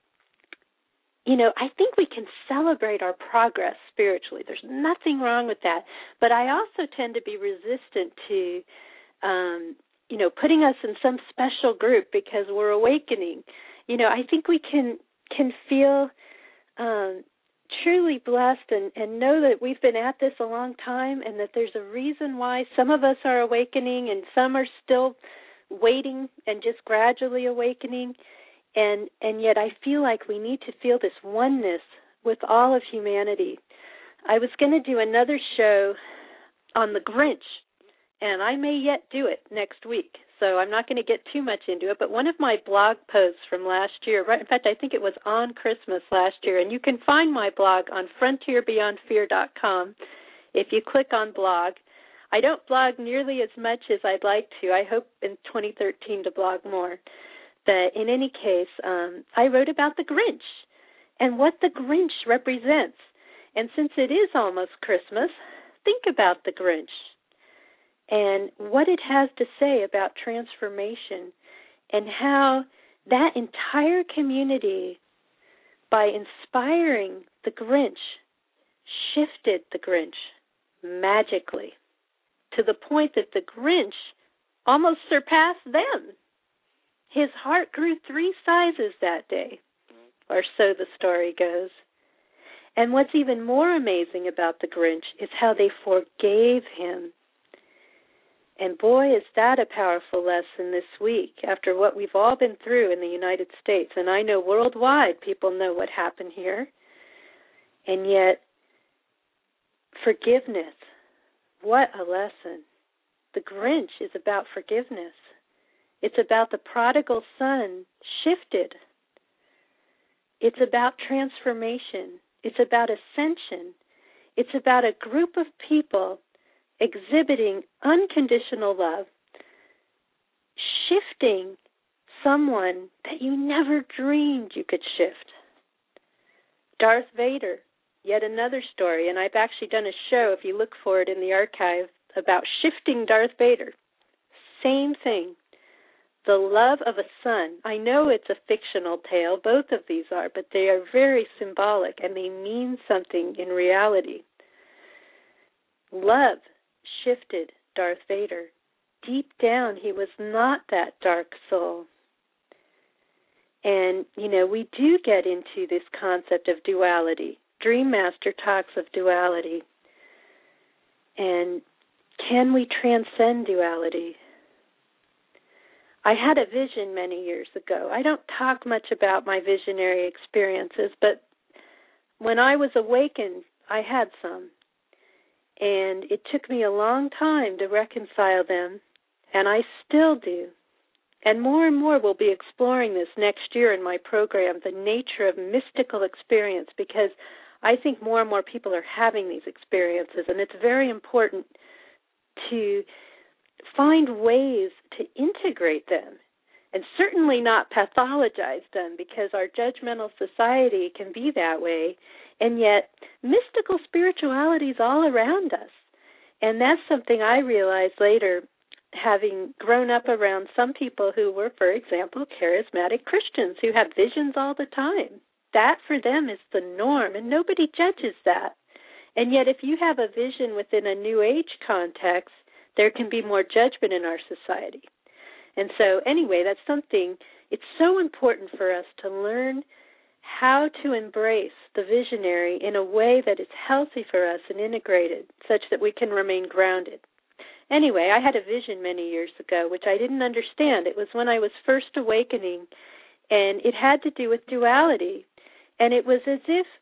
you know, I think we can celebrate our progress spiritually. There's nothing wrong with that, but I also tend to be resistant to, um, you know, putting us in some special group because we're awakening. You know, I think we can can feel um, truly blessed and, and know that we've been at this a long time and that there's a reason why some of us are awakening and some are still waiting and just gradually awakening. And, and yet I feel like we need to feel this oneness with all of humanity. I was going to do another show on the Grinch, and I may yet do it next week. So I'm not going to get too much into it, but one of my blog posts from last year, right, in fact, I think it was on Christmas last year, and you can find my blog on frontier beyond fear dot com if you click on blog. I don't blog nearly as much as I'd like to. I hope in twenty thirteen to blog more. But in any case, um, I wrote about the Grinch and what the Grinch represents. And since it is almost Christmas, think about the Grinch and what it has to say about transformation and how that entire community, by inspiring the Grinch, shifted the Grinch magically to the point that the Grinch almost surpassed them. His heart grew three sizes that day, or so the story goes. And what's even more amazing about the Grinch is how they forgave him. And boy, is that a powerful lesson this week after what we've all been through in the United States. And I know worldwide people know what happened here. And yet, forgiveness, what a lesson. The Grinch is about forgiveness. It's about the prodigal son shifted. It's about transformation. It's about ascension. It's about a group of people exhibiting unconditional love, shifting someone that you never dreamed you could shift. Darth Vader, yet another story, and I've actually done a show, if you look for it in the archive, about shifting Darth Vader. Same thing. The love of a son. I know it's a fictional tale, both of these are, but they are very symbolic and they mean something in reality. Love shifted Darth Vader. Deep down, he was not that dark soul. And, you know, we do get into this concept of duality. Dream Master talks of duality. And can we transcend duality? I had a vision many years ago. I don't talk much about my visionary experiences, but when I was awakened, I had some. And it took me a long time to reconcile them, and I still do. And more and more we'll be exploring this next year in my program, the nature of mystical experience, because I think more and more people are having these experiences, and it's very important to find ways to integrate them and certainly not pathologize them, because our judgmental society can be that way, and yet mystical spirituality is all around us. And that's something I realized later, having grown up around some people who were, for example, charismatic Christians who have visions all the time. That for them is the norm, and nobody judges that. And yet if you have a vision within a New Age context, there can be more judgment in our society. And so anyway, that's something, it's so important for us to learn how to embrace the visionary in a way that is healthy for us and integrated, such that we can remain grounded. Anyway, I had a vision many years ago, which I didn't understand. It was when I was first awakening, and it had to do with duality. And it was as if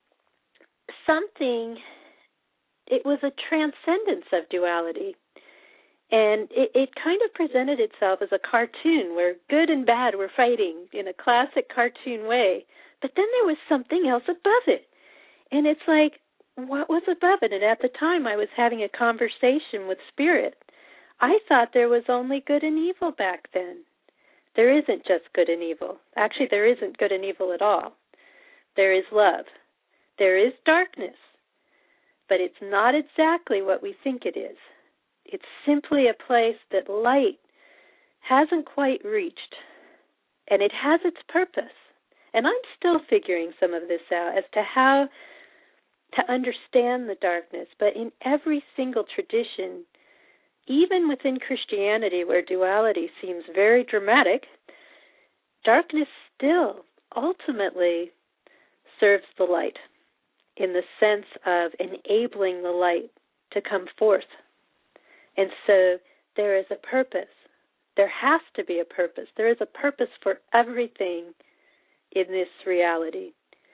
something, it was a transcendence of duality. And it, it kind of presented itself as a cartoon where good and bad were fighting in a classic cartoon way. But then there was something else above it. And it's like, what was above it? And at the time I was having a conversation with Spirit. I thought there was only good and evil back then. There isn't just good and evil. Actually, there isn't good and evil at all. There is love. There is darkness. But it's not exactly what we think it is. It's simply a place that light hasn't quite reached, and it has its purpose. And I'm still figuring some of this out as to how to understand the darkness. But in every single tradition, even within Christianity, where duality seems very dramatic, darkness still ultimately serves the light in the sense of enabling the light to come forth. And so there is a purpose. There has to be a purpose. There is a purpose for everything in this reality.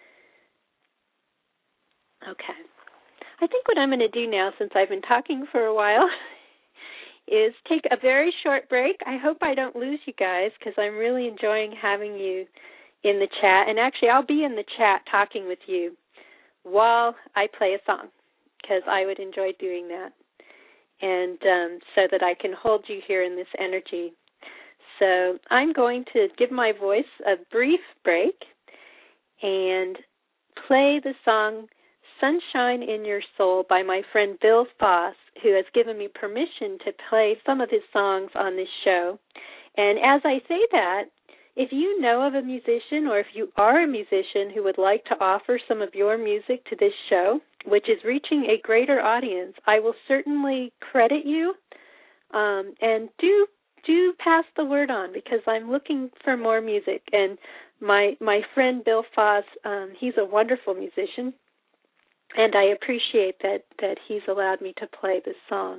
Okay. I think what I'm going to do now, since I've been talking for a while, is take a very short break. I hope I don't lose you guys, because I'm really enjoying having you in the chat. And actually, I'll be in the chat talking with you while I play a song, because I would enjoy doing that. And um, so that I can hold you here in this energy. So I'm going to give my voice a brief break and play the song Sunshine in Your Soul by my friend Bill Foss, who has given me permission to play some of his songs on this show. And as I say that, if you know of a musician, or if you are a musician who would like to offer some of your music to this show, which is reaching a greater audience, I will certainly credit you, um, and do do pass the word on, because I'm looking for more music. And my my friend Bill Foss, um, he's a wonderful musician, and I appreciate that, that he's allowed me to play this song.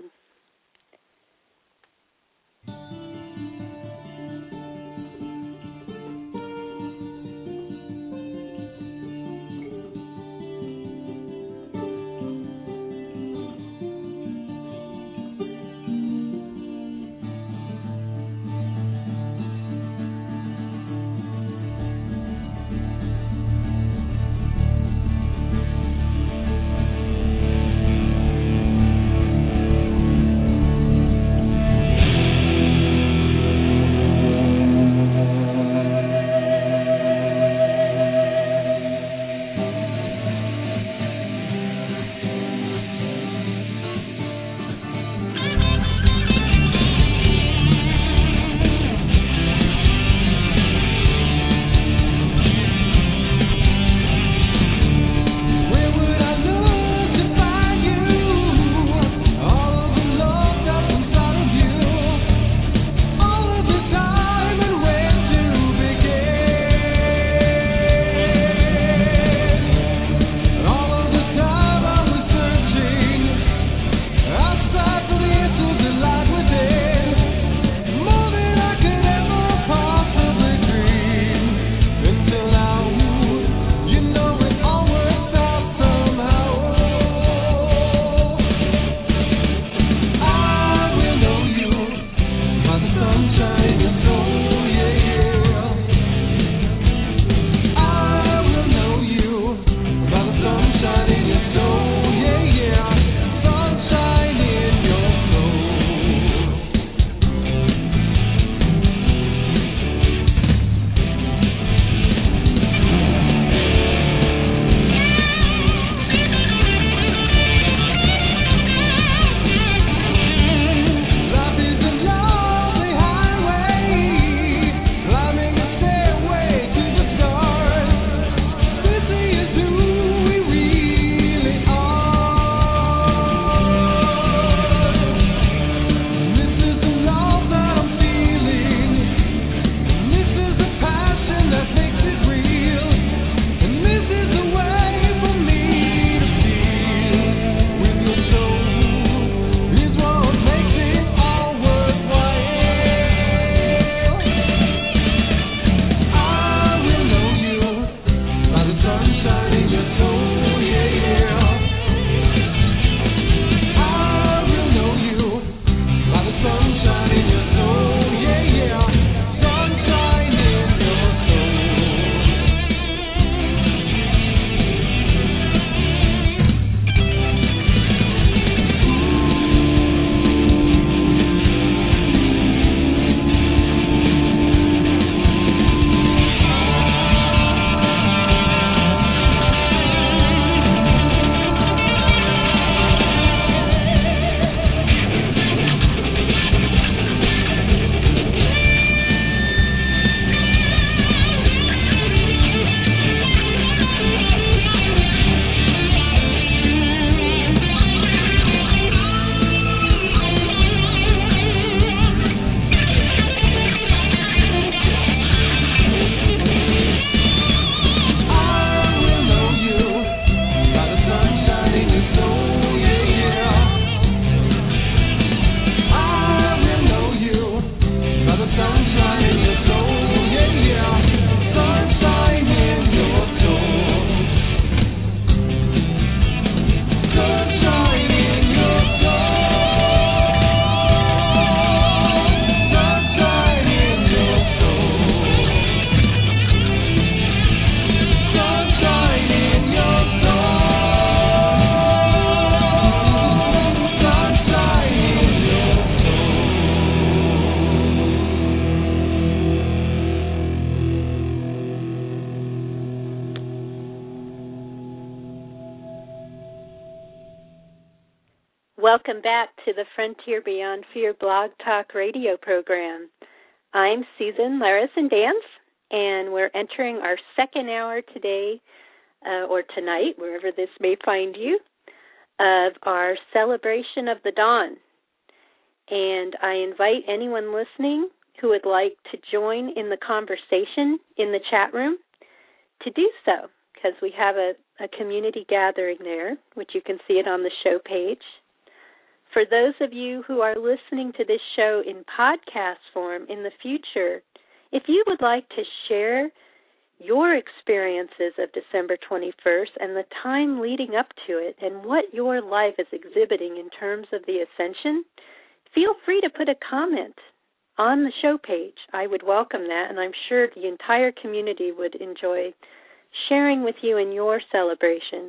Welcome back to the Frontier Beyond Fear Blog Talk radio program. I'm Susan Laris and Dance, and we're entering our second hour today, uh, or tonight, wherever this may find you, of our celebration of the dawn. And I invite anyone listening who would like to join in the conversation in the chat room to do so, because we have a, a community gathering there, which you can see it on the show page. For those of you who are listening to this show in podcast form in the future, if you would like to share your experiences of December twenty-first and the time leading up to it and what your life is exhibiting in terms of the ascension, feel free to put a comment on the show page. I would welcome that, and I'm sure the entire community would enjoy sharing with you in your celebration.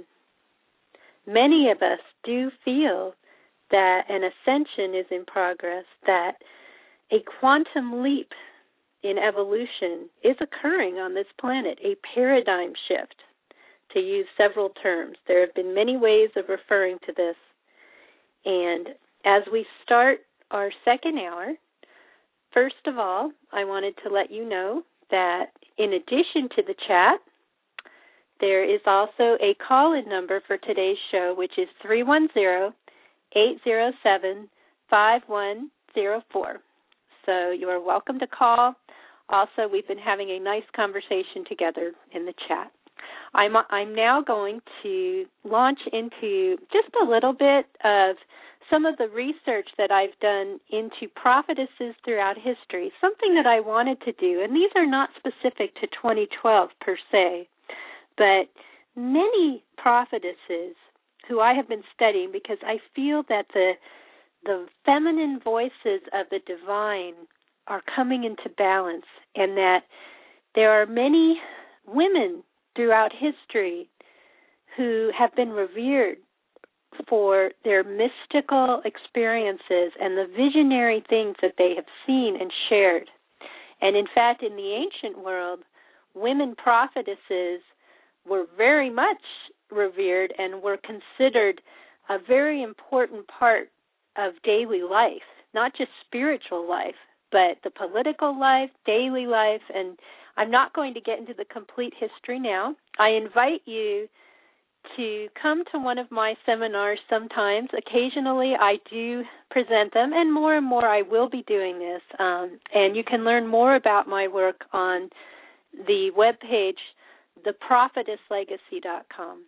Many of us do feel that an ascension is in progress, that a quantum leap in evolution is occurring on this planet, a paradigm shift, to use several terms. There have been many ways of referring to this. And as we start our second hour, first of all, I wanted to let you know that in addition to the chat, there is also a call-in number for today's show, which is three one zero, eight zero seven, five one zero four. So you are welcome to call. Also, we've been having a nice conversation together in the chat. I'm, I'm now going to launch into just a little bit of some of the research that I've done into prophetesses throughout history, something that I wanted to do. And these are not specific to twenty twelve per se, but many prophetesses who I have been studying, because I feel that the the feminine voices of the divine are coming into balance, and that there are many women throughout history who have been revered for their mystical experiences and the visionary things that they have seen and shared. And in fact, in the ancient world, women prophetesses were very much revered and were considered a very important part of daily life, not just spiritual life, but the political life, daily life. And I'm not going to get into the complete history now. I invite you to come to one of my seminars sometimes. Occasionally I do present them, and more and more I will be doing this. Um, and you can learn more about my work on the webpage, the prophetess legacy dot com.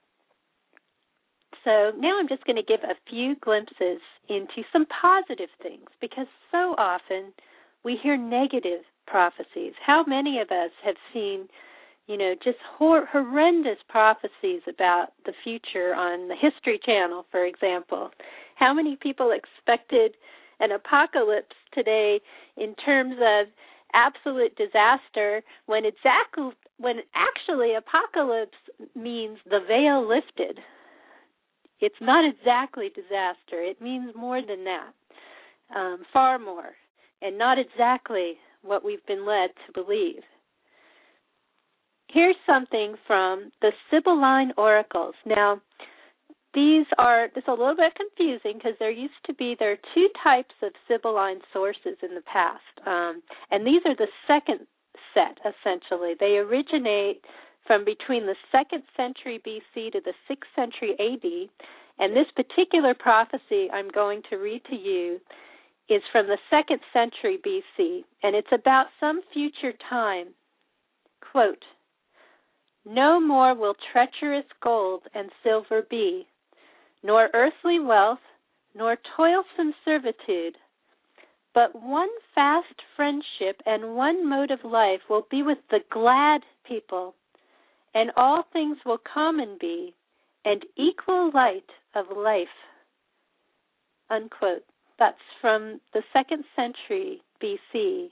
So now I'm just going to give a few glimpses into some positive things, because so often we hear negative prophecies. How many of us have seen, you know, just hor- horrendous prophecies about the future on the History Channel, for example? How many people expected an apocalypse today in terms of absolute disaster when exactly when actually apocalypse means the veil lifted? It's not exactly disaster. It means more than that, um, far more, and not exactly what we've been led to believe. Here's something from the Sibylline Oracles. Now, these are, this is a little bit confusing because there used to be, there are two types of Sibylline sources in the past, um, and these are the second set, essentially. They originate from between the second century B C to the sixth century A D, and this particular prophecy I'm going to read to you is from the second century B C, and it's about some future time. Quote, "No more will treacherous gold and silver be, nor earthly wealth, nor toilsome servitude, but one fast friendship and one mode of life will be with the glad people, and all things will come and be, and equal light of life." Unquote. That's from the second century B C.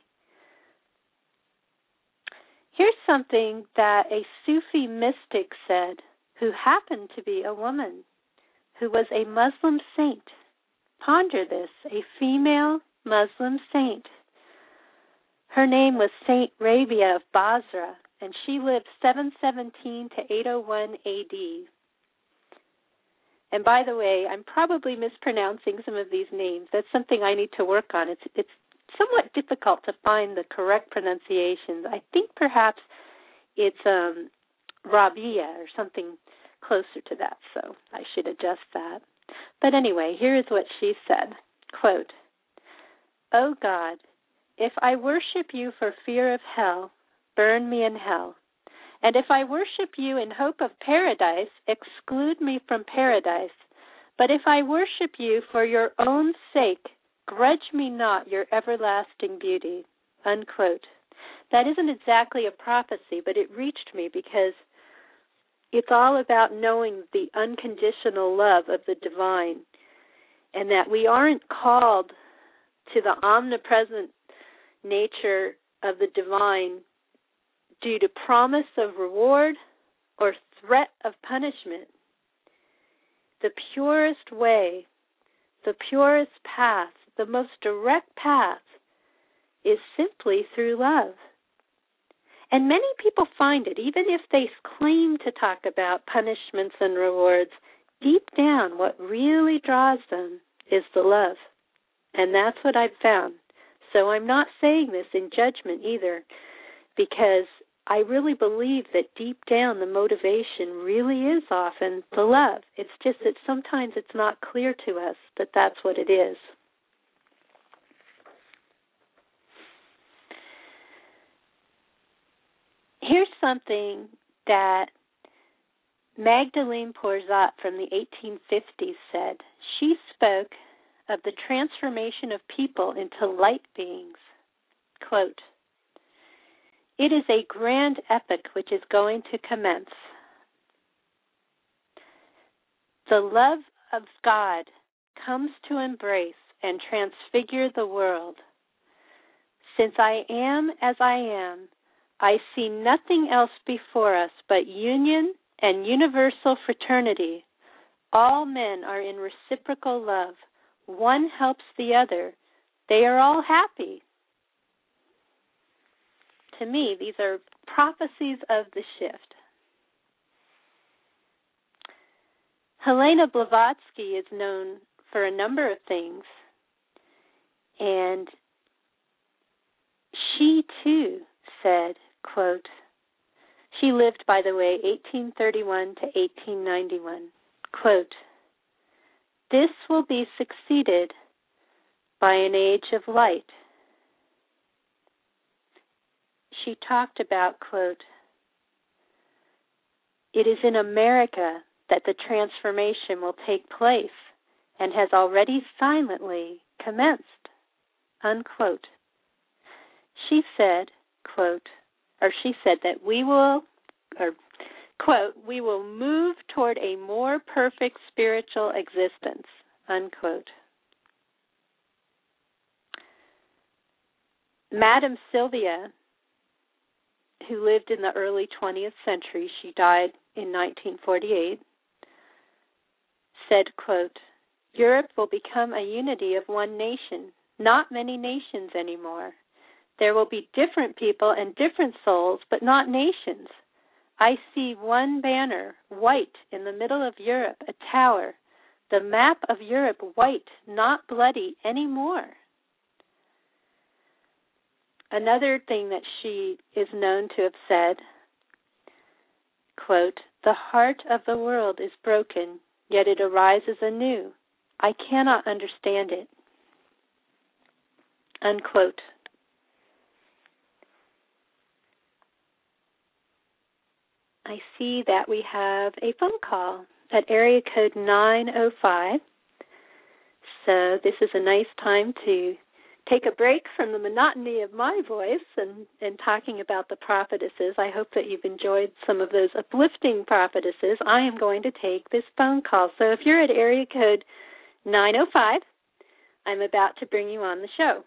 Here's something that a Sufi mystic said, who happened to be a woman, who was a Muslim saint. Ponder this, a female Muslim saint. Her name was Saint Rabia of Basra, and she lived seven seventeen to eight oh one A D. And by the way, I'm probably mispronouncing some of these names. That's something I need to work on. It's it's somewhat difficult to find the correct pronunciations. I think perhaps it's um, Rabia or something closer to that, so I should adjust that. But anyway, here is what she said, quote, "O God, if I worship you for fear of hell, burn me in hell. And if I worship you in hope of paradise, exclude me from paradise. But if I worship you for your own sake, grudge me not your everlasting beauty." Unquote. That isn't exactly a prophecy, but it reached me because it's all about knowing the unconditional love of the divine, and that we aren't called to the omnipresent nature of the divine due to promise of reward or threat of punishment. The purest way, the purest path, the most direct path is simply through love. And many people find it, even if they claim to talk about punishments and rewards, deep down what really draws them is the love. And that's what I've found. So I'm not saying this in judgment either, because I really believe that deep down the motivation really is often the love. It's just that sometimes it's not clear to us that that's what it is. Here's something that Magdalene Porzat from the eighteen fifties said. She spoke of the transformation of people into light beings. Quote, "It is a grand epoch which is going to commence. The love of God comes to embrace and transfigure the world. Since I am as I am, I see nothing else before us but union and universal fraternity. All men are in reciprocal love. One helps the other. They are all happy." To me, these are prophecies of the shift. Helena Blavatsky is known for a number of things, and she too said, quote, she lived, by the way, eighteen thirty-one to eighteen ninety-one, quote, "This will be succeeded by an age of light." She talked about, quote, "It is in America that the transformation will take place and has already silently commenced," unquote. She said, quote, or she said that we will, or quote, "we will move toward a more perfect spiritual existence," unquote. Madame Sylvia, who lived in the early twentieth century, she died in nineteen forty-eight, said, quote, "Europe will become a unity of one nation, not many nations anymore. There will be different people and different souls, but not nations. I see one banner, white, in the middle of Europe, a tower. The map of Europe white, not bloody anymore." Another thing that she is known to have said, quote, "The heart of the world is broken, yet it arises anew. I cannot understand it," unquote. I see that we have a phone call at area code nine oh five. So this is a nice time to take a break from the monotony of my voice and, and talking about the prophetesses. I hope that you've enjoyed some of those uplifting prophetesses. I am going to take this phone call. So if you're at area code nine oh five, I'm about to bring you on the show.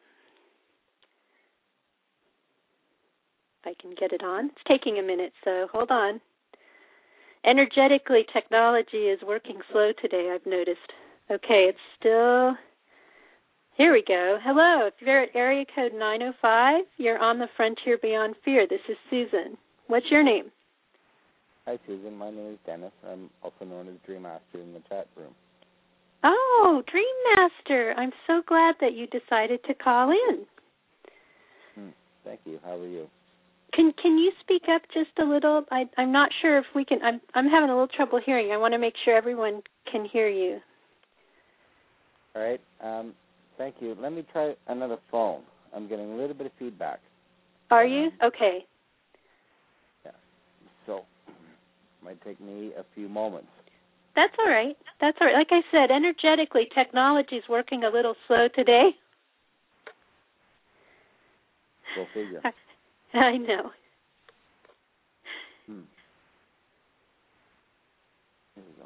If I can get it on. It's taking a minute, so hold on. Energetically, technology is working slow today, I've noticed. Okay, it's still... Here we go. Hello, if you're at area code nine oh five, you're on the Frontier Beyond Fear. This is Susan. What's your name? Hi, Susan. My name is Dennis. I'm also known as Dream Master in the chat room. Oh, Dream Master. I'm so glad that you decided to call in. Hmm. Thank you. How are you? Can Can you speak up just a little? I, I'm not sure if we can. I'm I'm having a little trouble hearing. I want to make sure everyone can hear you. All right. Um, thank you. Let me try another phone. I'm getting a little bit of feedback. Are you? Okay. Yeah. So, might take me a few moments. That's all right. That's all right. Like I said, energetically, technology is working a little slow today. Go figure. I know. Hmm. Here we go.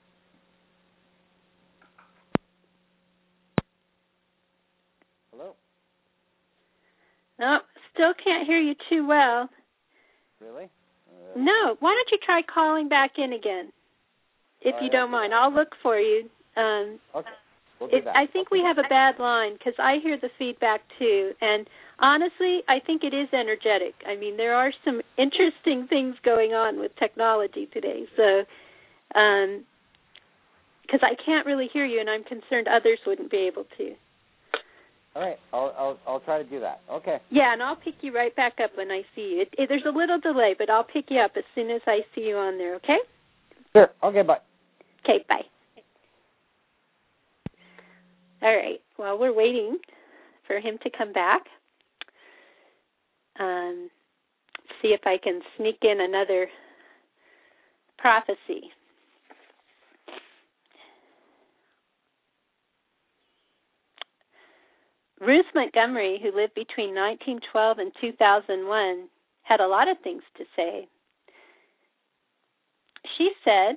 Hello? No, still can't hear you too well. Really? Uh, No. Why don't you try calling back in again, if all you right, don't mind? I'll look for you. Um, Okay. We'll do it, that. I think okay. we have a bad line because I hear the feedback too. And honestly, I think it is energetic. I mean, there are some interesting things going on with technology today. So, um, because I can't really hear you, and I'm concerned others wouldn't be able to. All right. I'll, I'll I'll try to do that. Okay. Yeah, and I'll pick you right back up when I see you. It, it, there's a little delay, but I'll pick you up as soon as I see you on there, okay? Sure. Okay, bye. Okay, bye. All right. Well, we're waiting for him to come back. Um, see if I can sneak in another prophecy. Ruth Montgomery, who lived between nineteen twelve and two thousand one, had a lot of things to say. She said,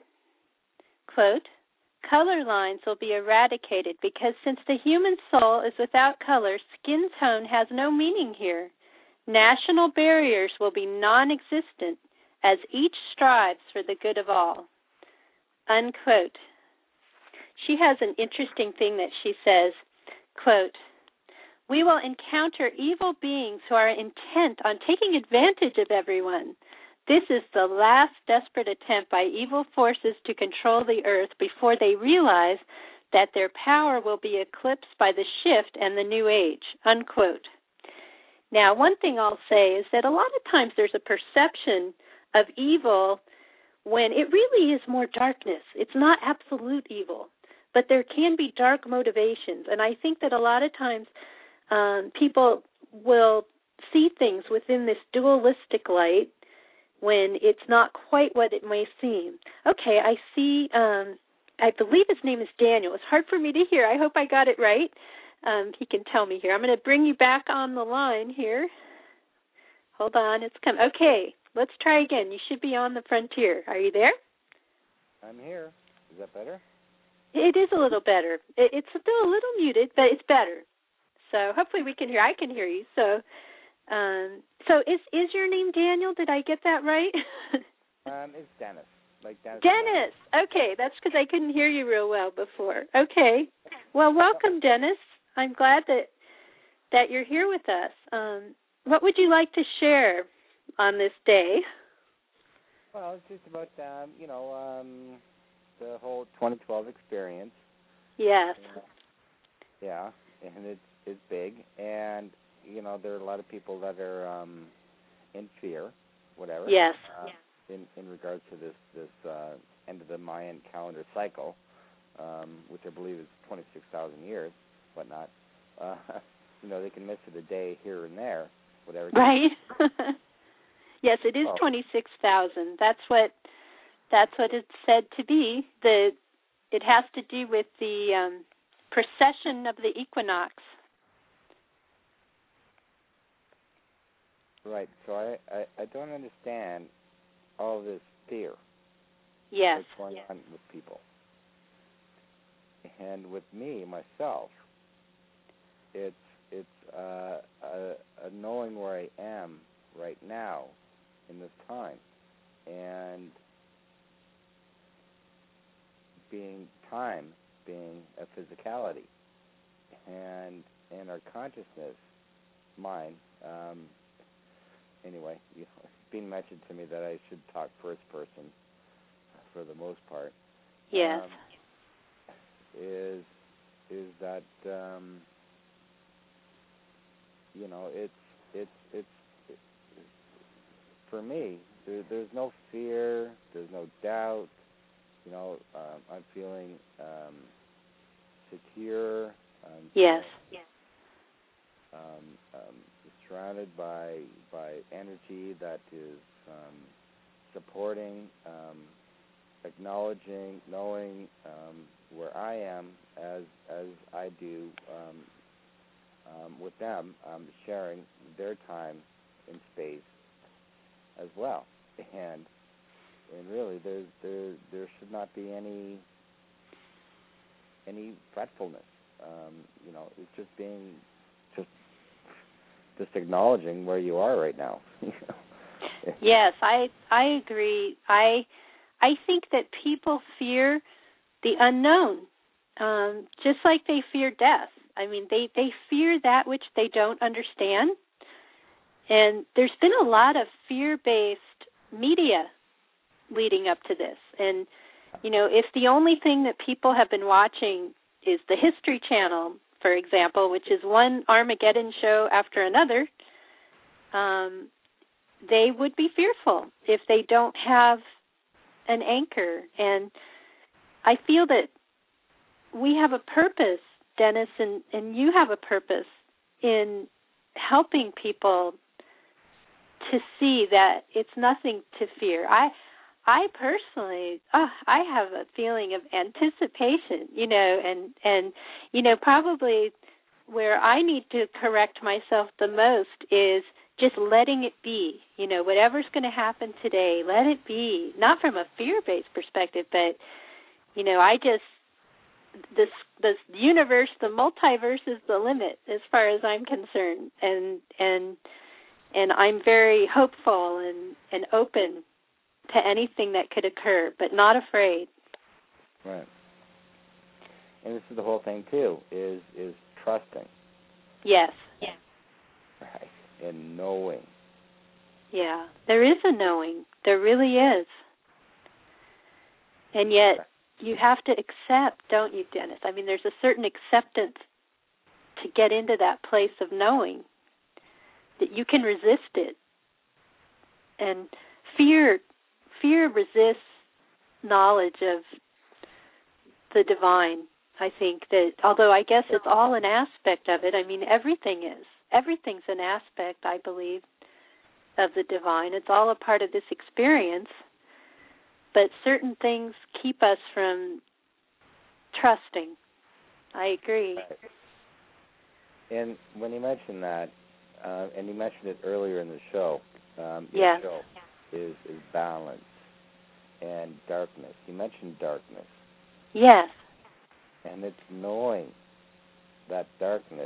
quote, color lines will be eradicated because since the human soul is without color, skin tone has no meaning here. National barriers will be non-existent as each strives for the good of all. Unquote. She has an interesting thing that she says, quote, we will encounter evil beings who are intent on taking advantage of everyone. This is the last desperate attempt by evil forces to control the earth before they realize that their power will be eclipsed by the shift and the new age, unquote. Now, one thing I'll say is that a lot of times there's a perception of evil when it really is more darkness. It's not absolute evil, but there can be dark motivations. And I think that a lot of times um, people will see things within this dualistic light when it's not quite what it may seem. Okay, I see, um, I believe his name is Daniel. It's hard for me to hear. I hope I got it right. Um, he can tell me here. I'm going to bring you back on the line here. Hold on, it's coming. Okay, let's try again. You should be on the frontier. Are you there? I'm here. Is that better? It is a little better. It, it's still a little muted, but it's better. So hopefully we can hear. I can hear you. So, um, so is is your name Daniel? Did I get that right? um, it's Dennis. Like Dennis. Dennis. Okay, that's because I couldn't hear you real well before. Okay. Well, welcome, Dennis. I'm glad that that you're here with us. Um, what would you like to share on this day? Well, it's just about um, you know um, the whole twenty twelve experience. Yes. And, yeah, and it's it's big, and you know there are a lot of people that are um, in fear, whatever. Yes. Uh, yeah. In in regards to this this uh, end of the Mayan calendar cycle, um, which I believe is twenty six thousand years, whatnot. Uh, you know they can miss it a day here and there, whatever. Right. Yes, it is oh. twenty-six thousand. That's what that's what it's said to be. The it has to do with the um, precession of the equinox. Right. So I, I, I don't understand all this fear Yes. that's going yes. on with people. And with me, myself, it's it's uh, a, a knowing where I am right now in this time, and being time being a physicality, and and our consciousness, mine. Um, anyway, you know, been mentioned to me that I should talk first person for the most part. Yes. Um, is is that um, you know it's it's it's it, for me. There, there's no fear. There's no doubt. You know, um, I'm feeling um, secure. I'm yes. Feeling, um, um, surrounded by by energy that is um, supporting, um, acknowledging, knowing um, where I am as as I do um, um, with them, um, sharing their time and space as well, and and really there there there should not be any any fretfulness. Um, you know, it's just being just just acknowledging where you are right now. Yes, I I agree. I I think that people fear the unknown, um, just like they fear death. I mean, they, they fear that which they don't understand. And there's been a lot of fear-based media leading up to this. And, you know, if the only thing that people have been watching is the History Channel, for example, which is one Armageddon show after another, um, they would be fearful if they don't have an anchor. And I feel that we have a purpose, Dennis, and, and you have a purpose in helping people to see that it's nothing to fear. I I personally, oh, I have a feeling of anticipation, you know, and, and, you know, probably where I need to correct myself the most is just letting it be. You know, whatever's going to happen today, let it be. Not from a fear-based perspective, but, you know, I just, this this universe, the multiverse is the limit as far as I'm concerned. And and and I'm very hopeful and, and open to anything that could occur, but not afraid. Right. And this is the whole thing too, is is trusting. Yes. Yeah. Right. And knowing. Yeah. There is a knowing. There really is. And yet you have to accept, don't you, Dennis? I mean, there's a certain acceptance to get into that place of knowing that you can resist it. And fear fear resists knowledge of the divine. I think that, although I guess it's all an aspect of it, I mean, everything is. Everything's an aspect, I believe, of the divine. It's all a part of this experience. But certain things keep us from trusting. I agree. Right. And when you mentioned that, uh, and you mentioned it earlier in the show, um, yes. your show is, is balance and darkness. You mentioned darkness. Yes. And it's knowing that darkness,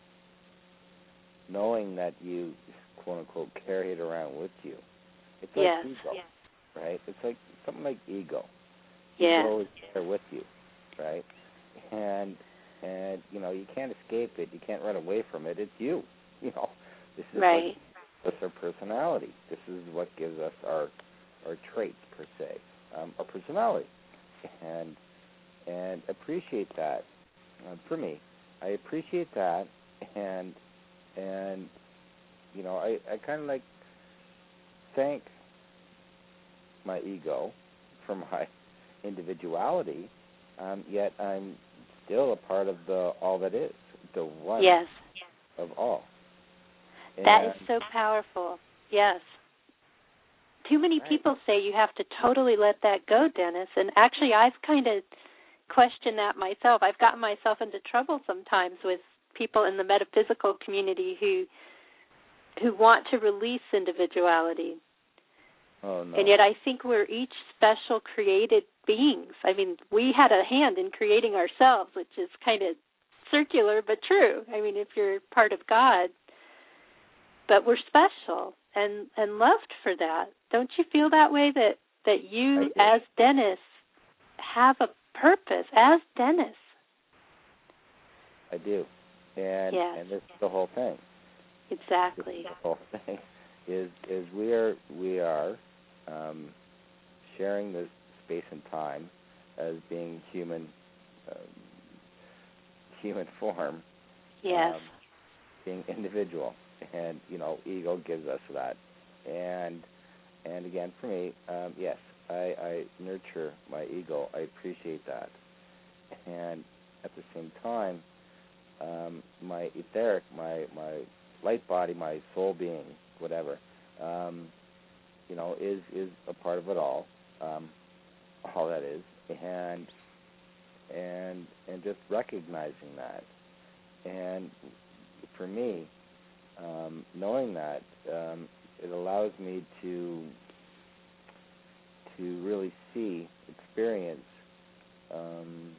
knowing that you, quote-unquote, carry it around with you. It's like yes. ego, yes. right? It's like something like ego. Yeah. Ego is there with you, right? And, and you know, you can't escape it. You can't run away from it. It's you. You know, this is right. what gives us our personality. This is what gives us our our traits, per se, um, our personality. And and appreciate that. Uh, for me, I appreciate that, and and you know, I, I kind of like thank my ego for my individuality, um, yet I'm still a part of the all that is, the one yes. of all. And that is so powerful. Yes. Too many right. people say you have to totally let that go, Dennis, and actually I've kind of questioned that myself. I've gotten myself into trouble sometimes with people in the metaphysical community who who want to release individuality. Oh, no. And yet I think we're each special created beings. I mean, we had a hand in creating ourselves, which is kind of circular but true. I mean, if you're part of God. But we're special and, and loved for that. Don't you feel that way, that, that you as Dennis have a purpose as Dennis? I do. And yes. and this is the whole thing. Exactly. This is the whole thing is is we are we are um, sharing this space and time as being human uh, human form. Yes. Um, being individual, and you know, ego gives us that, and and again for me, um, yes, I, I nurture my ego. I appreciate that, and at the same time, um, my etheric, my my light body, my soul being, whatever, um, you know, is is a part of it all, um, all that is, and and and just recognizing that, and for me, um, knowing that, um, it allows me to to really see, experience um,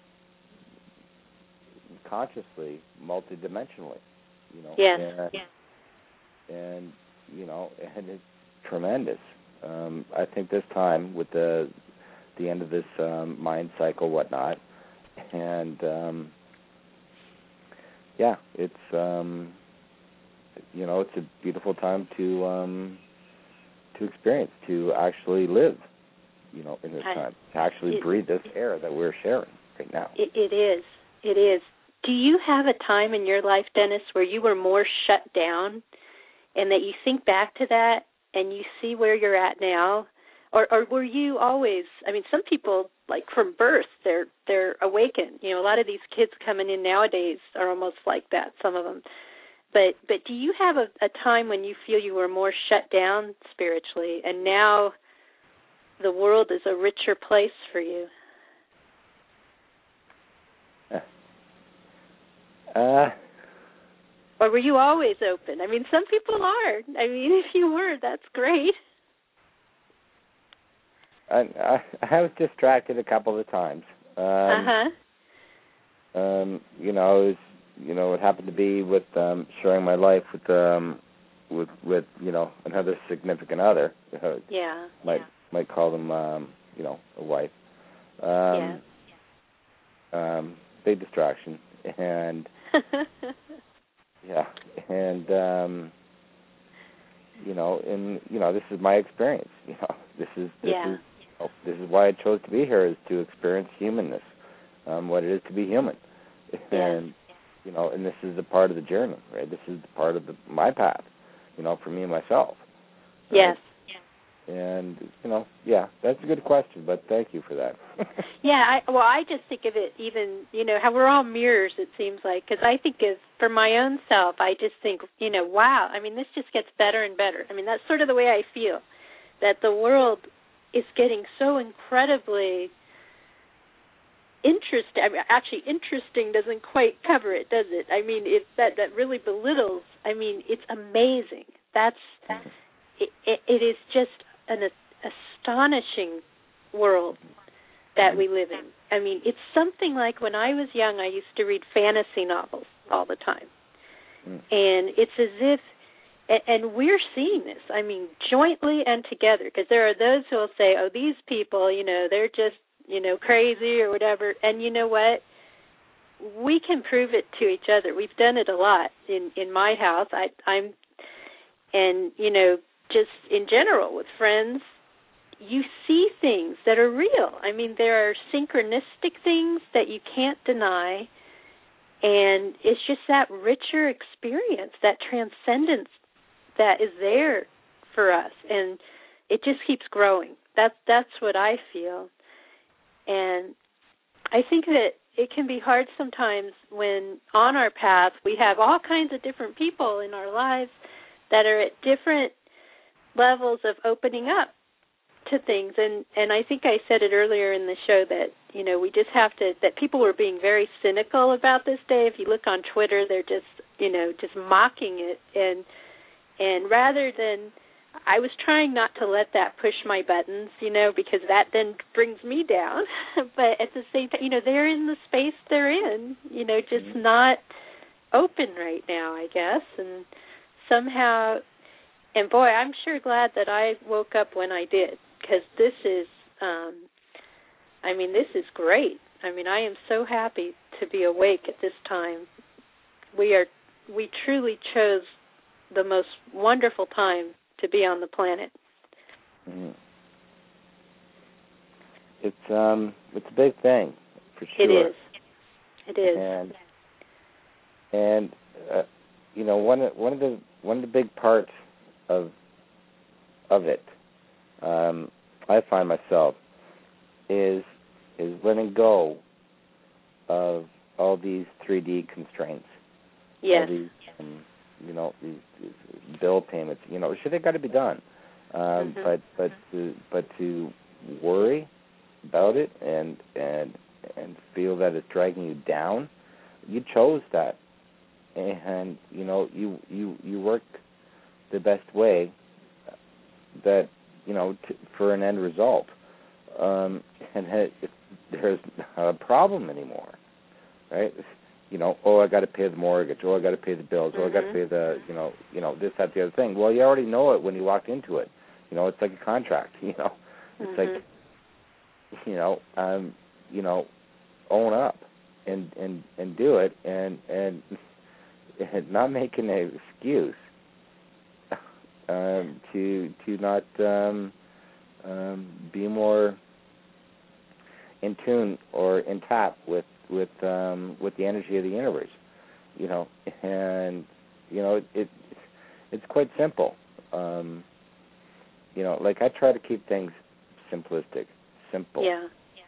consciously, multidimensionally. You know, yes. and, yes. and you know, and it's tremendous. Um, I think this time with the the end of this um, mind cycle, whatnot, and um, yeah, it's um, you know, it's a beautiful time to um, to experience, to actually live, you know, in this I, time, to actually it, breathe this air that we're sharing right now. It, it is. It is. Do you have a time in your life, Dennis, where you were more shut down, and that you think back to that and you see where you're at now, or, or were you always? I mean, some people, like from birth, they're they're awakened. You know, a lot of these kids coming in nowadays are almost like that. Some of them. But but do you have a, a time when you feel you were more shut down spiritually, and now the world is a richer place for you? Uh, or were you always open? I mean, some people are. I mean, if you were, that's great. I, I, I was distracted a couple of times. Um, uh-huh. Um, you know, it was, you know, it happened to be with um, sharing my life with um, with with you know, another significant other. Uh, yeah. Might yeah. might call them um, you know, a wife. Um, yeah. Um, big distraction, and yeah, and um, you know, and you know, this is my experience. You know, this is this yeah. is oh, this is why I chose to be here, is to experience humanness, um, what it is to be human, and yes. you know, and this is a part of the journey, right? This is part of the, my path, you know, for me and myself. Right? Yes. And, you know, yeah, that's a good question, but thank you for that. yeah, I, well, I just think of it even, you know, how we're all mirrors, it seems like, because I think of, for my own self, I just think, you know, wow, I mean, this just gets better and better. I mean, that's sort of the way I feel, that the world is getting so incredibly interesting. I mean, actually, interesting doesn't quite cover it, does it? I mean, it, that, that really belittles, I mean, it's amazing. That's, that's it, it, it is just an astonishing world that we live in. I mean, it's something like when I was young, I used to read fantasy novels all the time. Mm. And it's as if, and we're seeing this, I mean, jointly and together, because there are those who will say, oh, these people, you know, they're just, you know, crazy or whatever. And you know what? We can prove it to each other. We've done it a lot in, in my house. I, I'm, and, you know, just in general with friends, you see things that are real. I mean, there are synchronistic things that you can't deny, and it's just that richer experience, that transcendence that is there for us, and it just keeps growing. That's that's what I feel, and I think that it can be hard sometimes when on our path we have all kinds of different people in our lives that are at different levels of opening up to things, and and I think I said it earlier in the show that, you know, we just have to, that people were being very cynical about this day. If you look on Twitter, they're just, you know, just mocking it, and and rather than, I was trying not to let that push my buttons, you know, because that then brings me down, but at the same time, you know, they're in the space they're in, you know, just mm-hmm. not open right now, I guess, and somehow. And, boy, I'm sure glad that I woke up when I did, because this is, um, I mean, this is great. I mean, I am so happy to be awake at this time. We are, we truly chose the most wonderful time to be on the planet. Mm-hmm. It's um, it's a big thing, for sure. It is. It is. And and uh, you know, one of, one of the one of the big parts of of it, um, I find myself is is letting go of all these three D constraints. Yes. All these, um, you know, these, these bill payments. You know, sure, they got to be done, um, mm-hmm. but but to but to worry about it and and and feel that it's dragging you down, you chose that, and you know you you you work the best way that you know t- for an end result, um, and ha- there's not a problem anymore, right? You know, oh, I got to pay the mortgage, oh, I got to pay the bills, mm-hmm. oh, I got to pay the you know you know this, that, the other thing. Well, you already know it when you walked into it. You know, it's like a contract. You know, it's mm-hmm. like you know, um, you know, own up and and and do it, and and, and not make an excuse um, to to not um, um, be more in tune or in tap with with um, with the energy of the universe, you know, and you know it, it it's quite simple. Um, you know, like I try to keep things simplistic, simple. Yeah.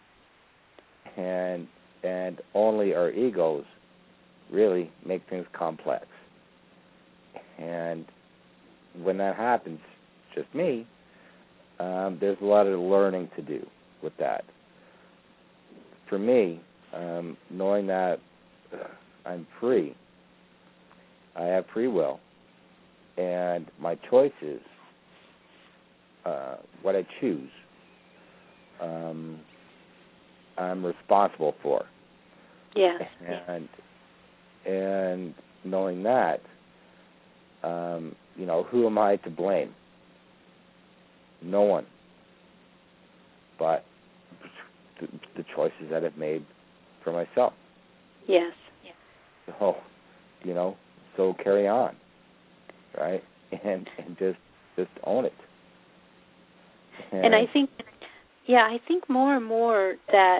And and only our egos really make things complex. And when that happens, just me, um, there's a lot of learning to do with that. For me, um, knowing that I'm free, I have free will, and my choices, uh, what I choose, um, I'm responsible for. Yes. And and knowing that, um, you know, who am I to blame? No one. But the, the choices that I've made for myself. Yes. So, you know, so carry on, right? And and just just own it. And, and I think, yeah, I think more and more that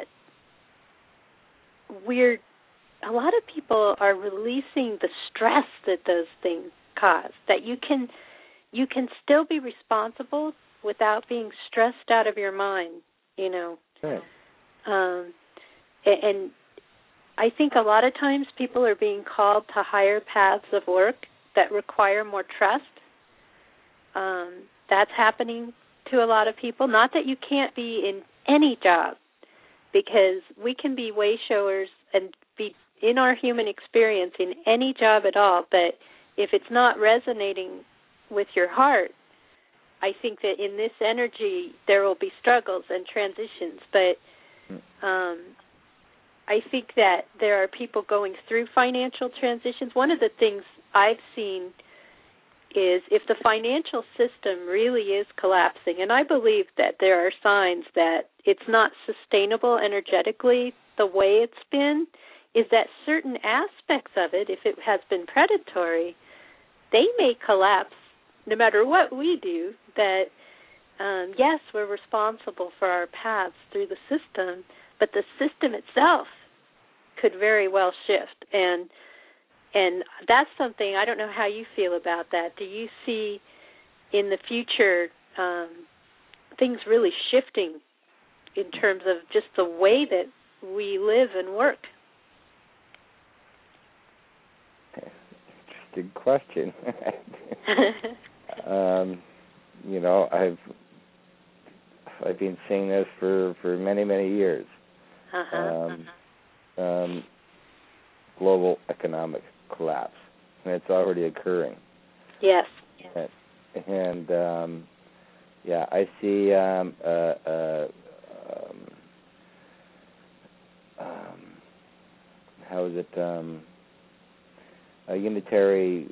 we're, a lot of people are releasing the stress that those things cause, that you can you can still be responsible without being stressed out of your mind, you know. right. Um, and I think a lot of times people are being called to higher paths of work that require more trust. Um, that's happening to a lot of people. Not that you can't be in any job, because we can be way showers and be in our human experience in any job at all, but if it's not resonating with your heart, I think that in this energy there will be struggles and transitions, but um, I think that there are people going through financial transitions. One of the things I've seen is if the financial system really is collapsing, and I believe that there are signs that it's not sustainable energetically the way it's been, is that certain aspects of it, if it has been predatory, they may collapse no matter what we do, that, um, yes, we're responsible for our paths through the system, but the system itself could very well shift. And and that's something, I don't know how you feel about that. Do you see in the future um, things really shifting in terms of just the way that we live and work? Interesting question. um, you know, I've I've been seeing this for, for many, many years. Uh-huh. Um, um, global economic collapse, and it's already occurring. Yes. And, and um, yeah, I see um, uh, uh, um, um, how is it um, a unitary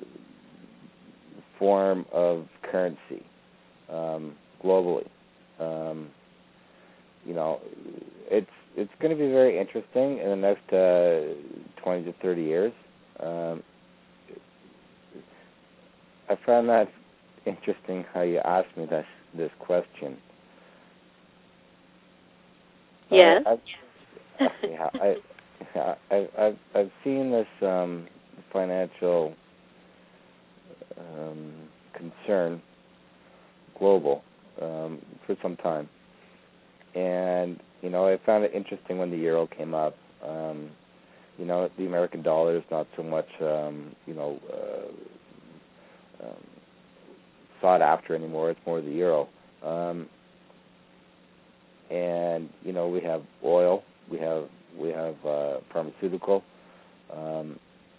form of currency um, globally. Um, you know, it's it's going to be very interesting in the next uh, twenty to thirty years. Um, I found that interesting how you asked me this this question. Yes. Uh, I've, yeah, I, yeah, I, I've I've seen this um, financial um, concern global um, for some time, and you know I found it interesting when the euro came up. Um, you know, the American dollar is not so much um, you know uh, um, sought after anymore. It's more the euro. Um, and you know we have oil, we have we have uh, pharmaceutical. Um,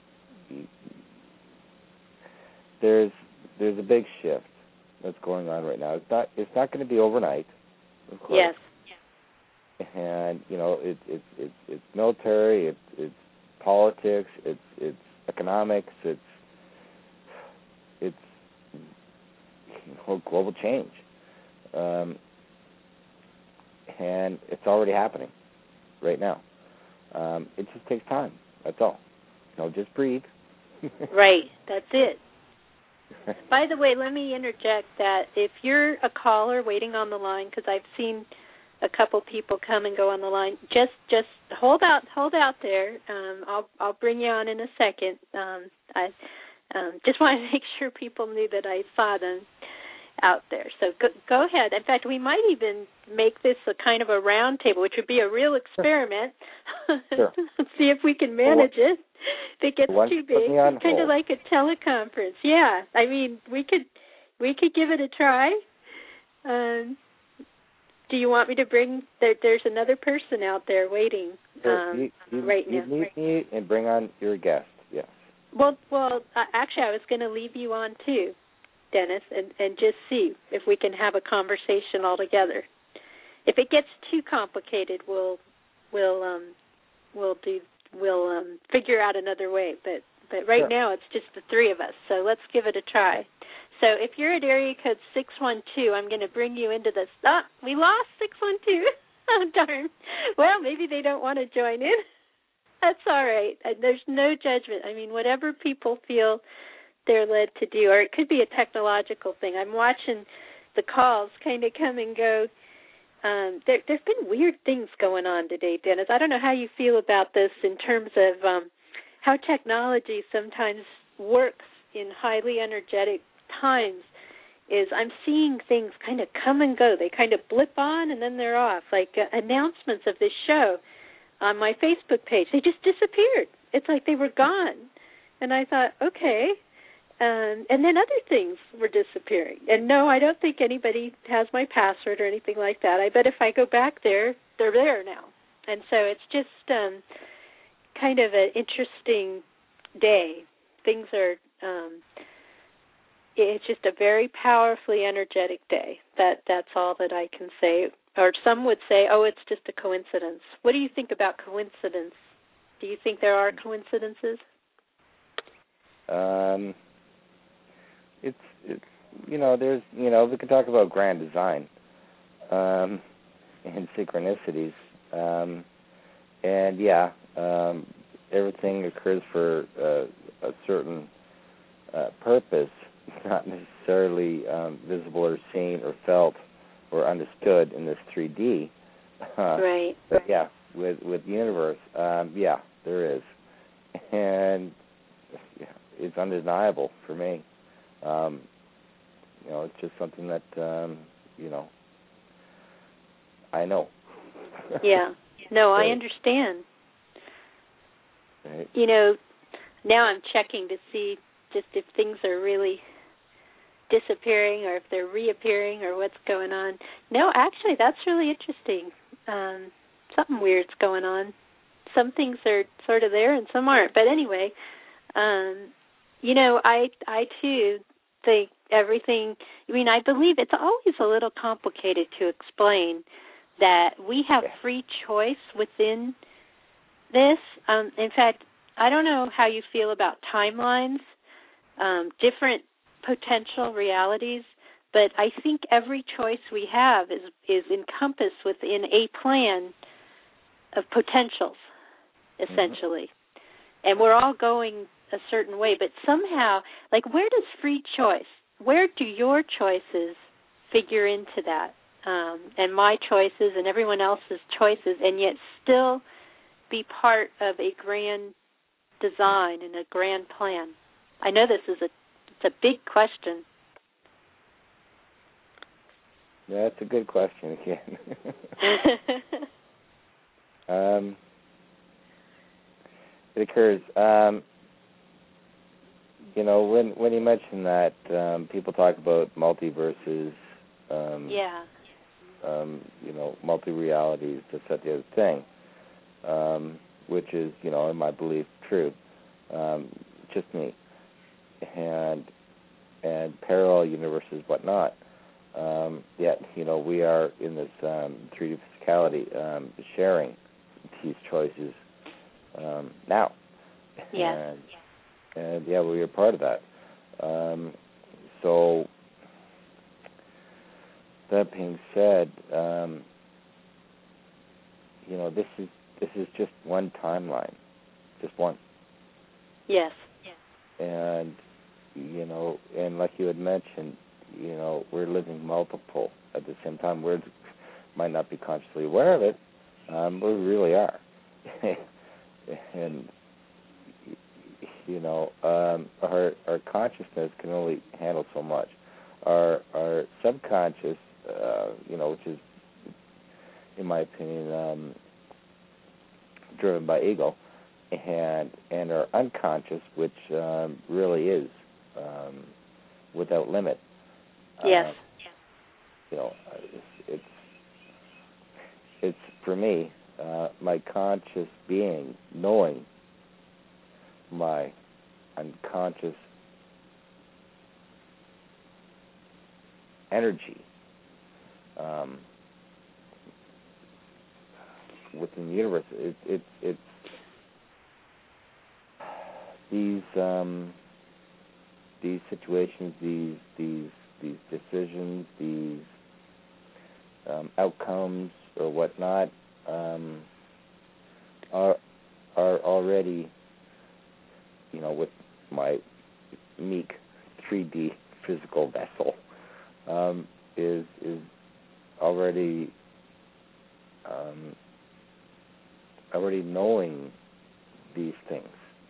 there's there's a big shift that's going on right now. It's not it's not going to be overnight, of course. Yes. And you know it, it, it, it's military, it's it's politics, it's it's economics, it's it's you know, global change. Um, and it's already happening right now. Um, it just takes time. That's all. You know, just breathe. Right. That's it. By the way, let me interject that if you're a caller waiting on the line, because I've seen a couple people come and go on the line, just just hold out hold out there. Um, I'll I'll bring you on in a second. Um, I um, just want to make sure people knew that I saw them out there. So go, go ahead. In fact, we might even make this a kind of a round table, which would be a real experiment. Sure. See if we can manage well, it. If it gets once too put big, me on it's kind hold. of like a teleconference. Yeah, I mean, we could we could give it a try. Um, do you want me to bring? There, there's another person out there waiting Sure. um, you, you, right you now. You leave me and bring on your guest. Yes. Well, well, uh, actually, I was going to leave you on too, Dennis, and, and just see if we can have a conversation all together. If it gets too complicated, we'll we'll um, we'll do we'll um, figure out another way. But but right Sure. now it's just the three of us, so let's give it a try. So if you're at area code six one two, I'm going to bring you into this. Ah, we lost six one two. Oh, darn. Well, maybe they don't want to join in. That's all right. There's no judgment. I mean, whatever people feel they're led to do, or it could be a technological thing. I'm watching the calls kind of come and go. Um, there, there's been weird things going on today, Dennis. I don't know how you feel about this in terms of um, how technology sometimes works in highly energetic times. Is I'm seeing things kind of come and go. They kind of blip on and then they're off, like uh, announcements of this show on my Facebook page. They just disappeared. It's like they were gone. And I thought, okay. Um, and then other things were disappearing. And no, I don't think anybody has my password or anything like that. I bet if I go back there, they're there now. And so it's just um, kind of an interesting day. Things are, um, it's just a very powerfully energetic day. That That's all that I can say. Or some would say, oh, it's just a coincidence. What do you think about coincidence? Do you think there are coincidences? Um, it's, it's, you know, there's, you know, we can talk about grand design um, and synchronicities. Um, and, yeah, um, everything occurs for uh, a certain uh, purpose, not necessarily um, visible or seen or felt or understood in this three D. Uh, right. But, yeah, with, with the universe, um, yeah, there is. And yeah, it's undeniable for me. Um, you know, it's just something that, um, you know, I know. Yeah. No, right. I understand. Right. You know, now I'm checking to see just if things are really disappearing or if they're reappearing or what's going on. No, actually, that's really interesting. Um, something weird's going on. Some things are sort of there and some aren't. But anyway, um, you know, I, I too think everything, I mean, I believe it's always a little complicated to explain that we have free choice within this. Um, in fact, I don't know how you feel about timelines, um, different potential realities, but I think every choice we have is, is encompassed within a plan of potentials, essentially. Mm-hmm. And we're all going a certain way, but somehow, like, where does free choice, where do your choices figure into that, um, and my choices and everyone else's choices, and yet still be part of a grand design and a grand plan? I know this is a it's a big question. Yeah, that's a good question again. um, it occurs, um, you know, when when you mention that, um, people talk about multiverses, um, yeah, um, you know, multi-realities, this, that, the other thing, um, which is, you know, in my belief, true. Um, just me. And and parallel universes, whatnot. Um, yet, you know, we are in this um, three D physicality, um, sharing these choices um, now. Yeah. And, and, yeah, we are part of that. Um, so, that being said, um, you know, this is this is just one timeline, just one. Yes. And, you know, and like you had mentioned, you know, we're living multiple at the same time. We might not be consciously aware of it, um, but we really are. And, you know, um, our our consciousness can only handle so much. Our our subconscious, uh, you know, which is, in my opinion, um, driven by ego, and and our unconscious, which um, really is um, without limit. Yes. Uh, you know, it's, it's it's for me, uh, my conscious being knowing my unconscious energy um, within the universe. It, it, it's these um, these situations, these these these decisions, these um, outcomes or whatnot um, are are already, you know, with my meek three D physical vessel um, is is already um, already knowing these things,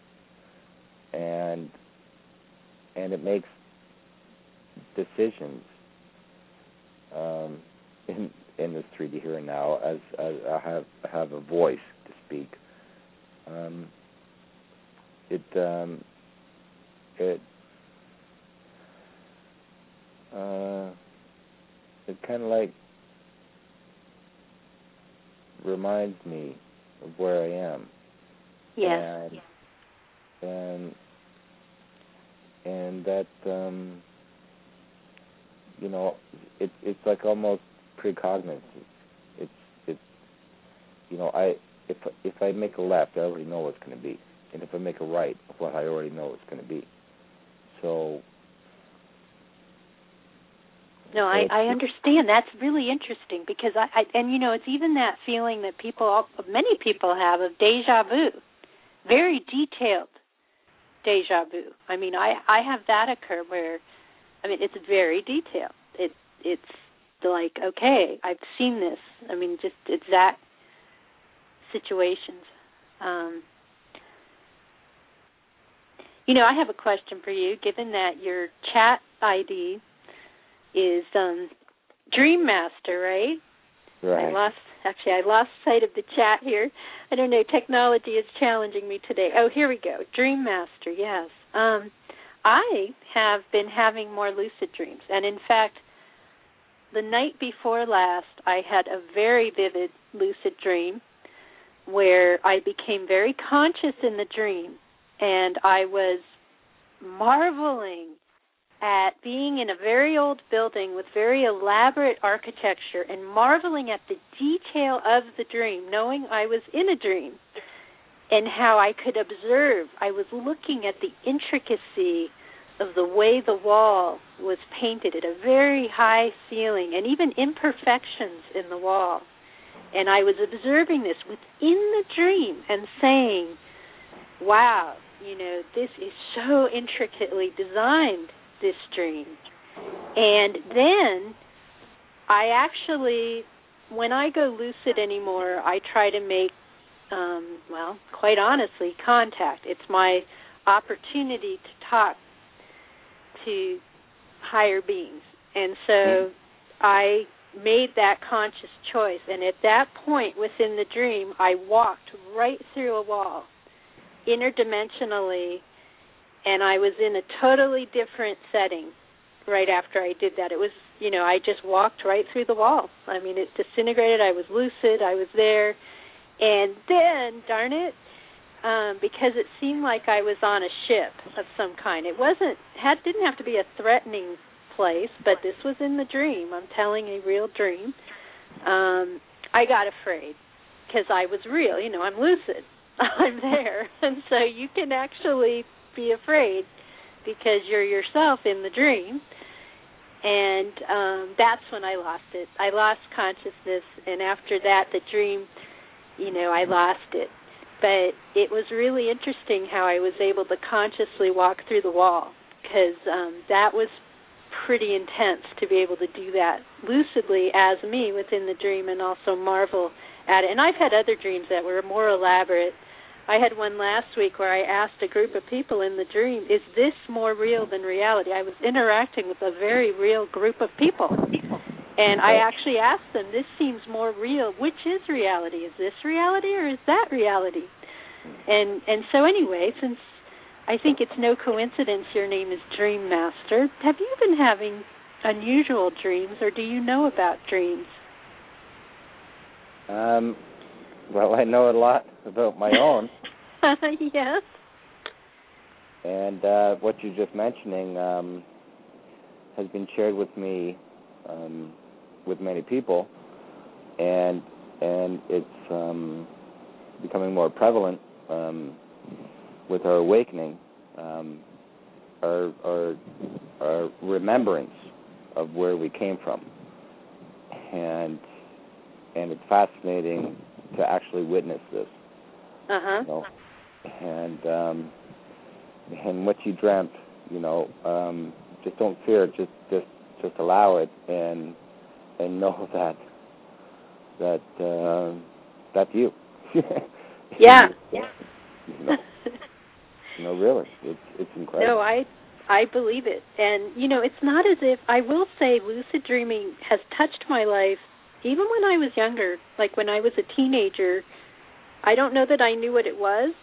and and it makes decisions um, in in this three D here and now as, as I have have a voice to speak. Um, it um, it uh, it kind of like reminds me of where I am. Yes. And and and that um, you know, it, it's like almost precognitive. It's it's you know, I if if I make a left, I already know what it's going to be, and if I make a right, what I already know it's going to be. So. No, I, I understand. That's really interesting because I, I and you know it's even that feeling that people, many people have of deja vu, very detailed deja vu. I mean, I, I have that occur where, I mean, it's very detailed. It it's like, okay, I've seen this. I mean, just exact situations. Um, you know, I have a question for you. Given that your chat I D is um, Dream Master, right? Right. I lost, actually, I lost sight of the chat here. I don't know, technology is challenging me today. Oh, here we go, Dream Master, yes. Um, I have been having more lucid dreams, and in fact, the night before last, I had a very vivid lucid dream where I became very conscious in the dream, and I was marveling at being in a very old building with very elaborate architecture and marveling at the detail of the dream, knowing I was in a dream, and how I could observe. I was looking at the intricacy of the way the wall was painted at a very high ceiling and even imperfections in the wall. And I was observing this within the dream and saying, wow, you know, this is so intricately designed, this dream. And then I actually, when I go lucid anymore, I try to make, um, well, quite honestly, contact. It's my opportunity to talk to higher beings. And so mm-hmm. I made that conscious choice. And at that point within the dream, I walked right through a wall, interdimensionally, and I was in a totally different setting right after I did that. It was, you know, I just walked right through the wall. I mean, it disintegrated. I was lucid. I was there. And then, darn it, um, because it seemed like I was on a ship of some kind. It wasn't, had, didn't have to be a threatening place, but this was in the dream. I'm telling a real dream. Um, I got afraid because I was real. You know, I'm lucid. I'm there. And so you can actually be afraid because you're yourself in the dream. And um, that's when I lost it. I lost consciousness, and after that, the dream, you know, I lost it. But it was really interesting how I was able to consciously walk through the wall, because um, that was pretty intense to be able to do that lucidly as me within the dream and also marvel at it. And I've had other dreams that were more elaborate. I had one last week where I asked a group of people in the dream, is this more real than reality? I was interacting with a very real group of people. And I actually asked them, this seems more real. Which is reality? Is this reality or is that reality? And and so anyway, since I think it's no coincidence your name is Dream Master, have you been having unusual dreams, or do you know about dreams? Um, well, I know a lot about my own. Yes. And uh, what you're just mentioning um, has been shared with me um, with many people, and and it's um, becoming more prevalent um, with our awakening, um, our, our our remembrance of where we came from, and and it's fascinating to actually witness this. Uh huh. You know? And um, and what you dreamt, you know, um, just don't fear it. Just just just allow it, and and know that that uh, that's you. Yeah. Yeah. You know, you know, really, it's it's incredible. No, I I believe it, and you know, it's not as if, I will say, lucid dreaming has touched my life, even when I was younger. Like when I was a teenager, I don't know that I knew what it was,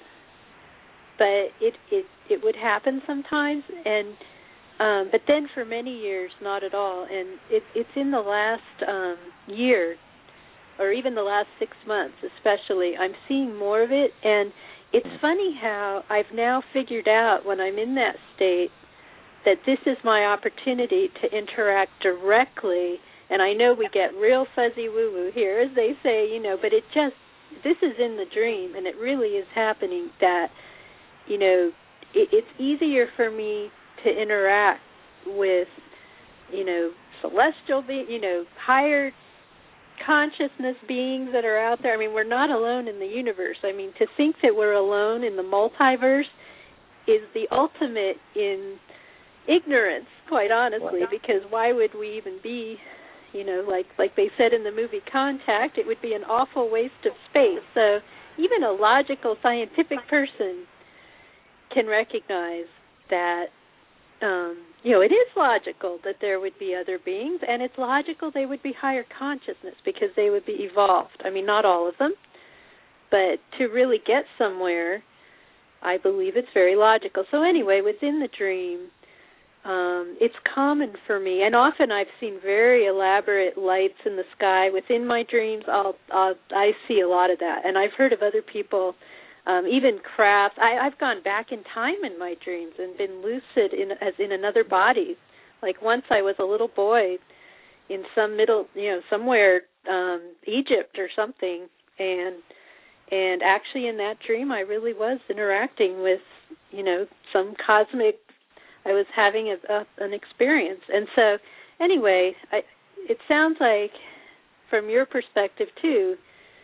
but it it it would happen sometimes, and um, but then for many years, not at all. And it, it's in the last um, year, or even the last six months, especially, I'm seeing more of it. And it's funny how I've now figured out when I'm in that state that this is my opportunity to interact directly. And I know we get real fuzzy woo-woo here, as they say, you know, but it just, this is in the dream, and it really is happening that, you know, it, it's easier for me to interact with, you know, celestial, be, you know, higher consciousness beings that are out there. I mean, we're not alone in the universe. I mean, to think that we're alone in the multiverse is the ultimate in ignorance, quite honestly, because why would we even be, you know, like like they said in the movie Contact, it would be an awful waste of space. So even a logical, scientific person can recognize that, um, you know, it is logical that there would be other beings, and it's logical they would be higher consciousness because they would be evolved. I mean, not all of them, but to really get somewhere, I believe it's very logical. So anyway, within the dream, um, it's common for me, and often I've seen very elaborate lights in the sky. Within my dreams, I'll, I'll I see a lot of that, and I've heard of other people. Um, even crafts. I, I've gone back in time in my dreams and been lucid in as in another body. Like once I was a little boy in some middle, you know, somewhere, um, Egypt or something, and and actually in that dream I really was interacting with, you know, some cosmic. I was having a, a, an experience, and so anyway, I, it sounds like from your perspective too.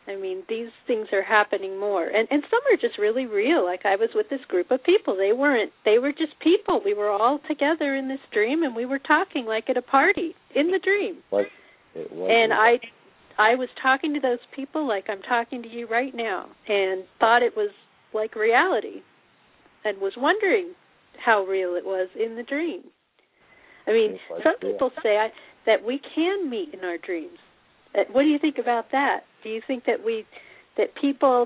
I mean, these things are happening more. And and some are just really real. Like I was with this group of people. They weren't, they were just people. We were all together in this dream, and we were talking like at a party in the dream. What? It was and I I was talking to those people like I'm talking to you right now, and thought it was like reality, and was wondering how real it was in the dream. I mean, some people say I, that we can meet in our dreams. What do you think about that? Do you think that we, that people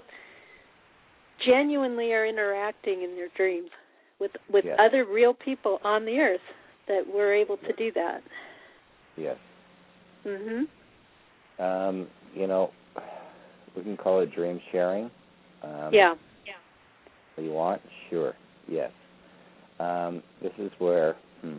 genuinely are interacting in their dreams with with yes. other real people on the earth, that we're able to do that? Yes. Mhm. Um, you know, we can call it dream sharing. Um, yeah. Yeah. What you want? Sure. Yes. Um, this is where hmm,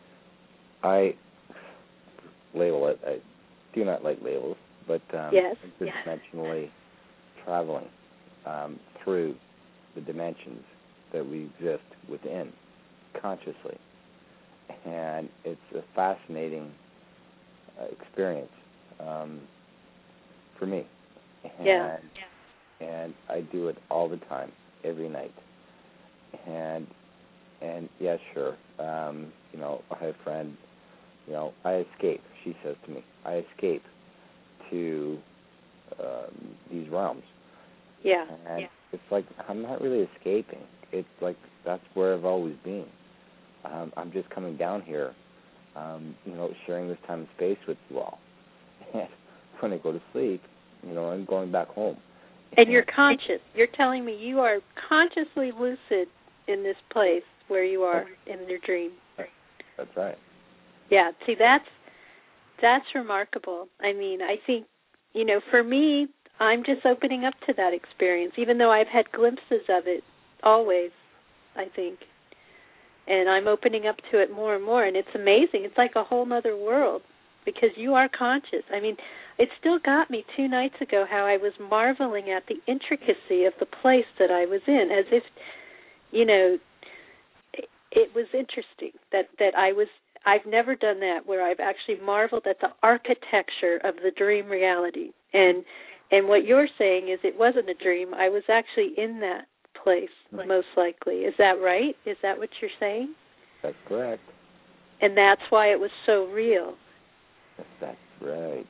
I label it. I do not like labels, but um, yes. interdimensionally yes. traveling um, through the dimensions that we exist within consciously. And it's a fascinating uh, experience um, for me. And, yeah. and I do it all the time, every night. And, and yeah, sure, um, you know, I have a friend, you know, I escape, she says to me, I escape to um, these realms. Yeah. And yeah. it's like, I'm not really escaping. It's like, that's where I've always been. Um, I'm just coming down here, um, you know, sharing this time and space with you all. And when I go to sleep, you know, I'm going back home. And you're conscious. You're telling me you are consciously lucid in this place where you are in your dream. That's right. Yeah, see, that's that's remarkable. I mean, I think, you know, for me, I'm just opening up to that experience, even though I've had glimpses of it always, I think. And I'm opening up to it more and more, and it's amazing. It's like a whole other world because you are conscious. I mean, it still got me two nights ago how I was marveling at the intricacy of the place that I was in, as if, you know, it, it was interesting that, that I was, I've never done that where I've actually marveled at the architecture of the dream reality. And and what you're saying is it wasn't a dream. I was actually in that place, right. Most likely. Is that right? Is that what you're saying? That's correct. And that's why it was so real. That's right.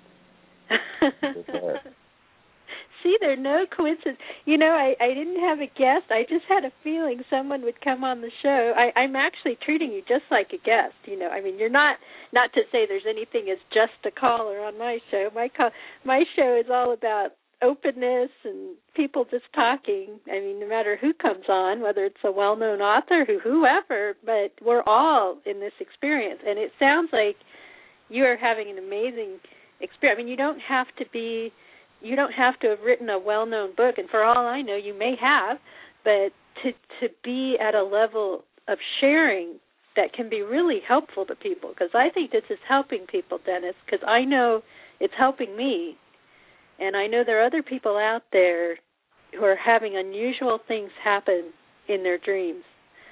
See, there are no coincidences. You know, I, I didn't have a guest. I just had a feeling someone would come on the show. I, I'm actually treating you just like a guest. You know, I mean, you're not, not to say there's anything as just a caller on my show. My call, my show is all about openness and people just talking. I mean, no matter who comes on, whether it's a well-known author, who whoever, but we're all in this experience. And it sounds like you are having an amazing experience. I mean, you don't have to be, you don't have to have written a well-known book, and for all I know, you may have, but to to be at a level of sharing that can be really helpful to people, because I think this is helping people, Dennis, because I know it's helping me. And I know there are other people out there who are having unusual things happen in their dreams.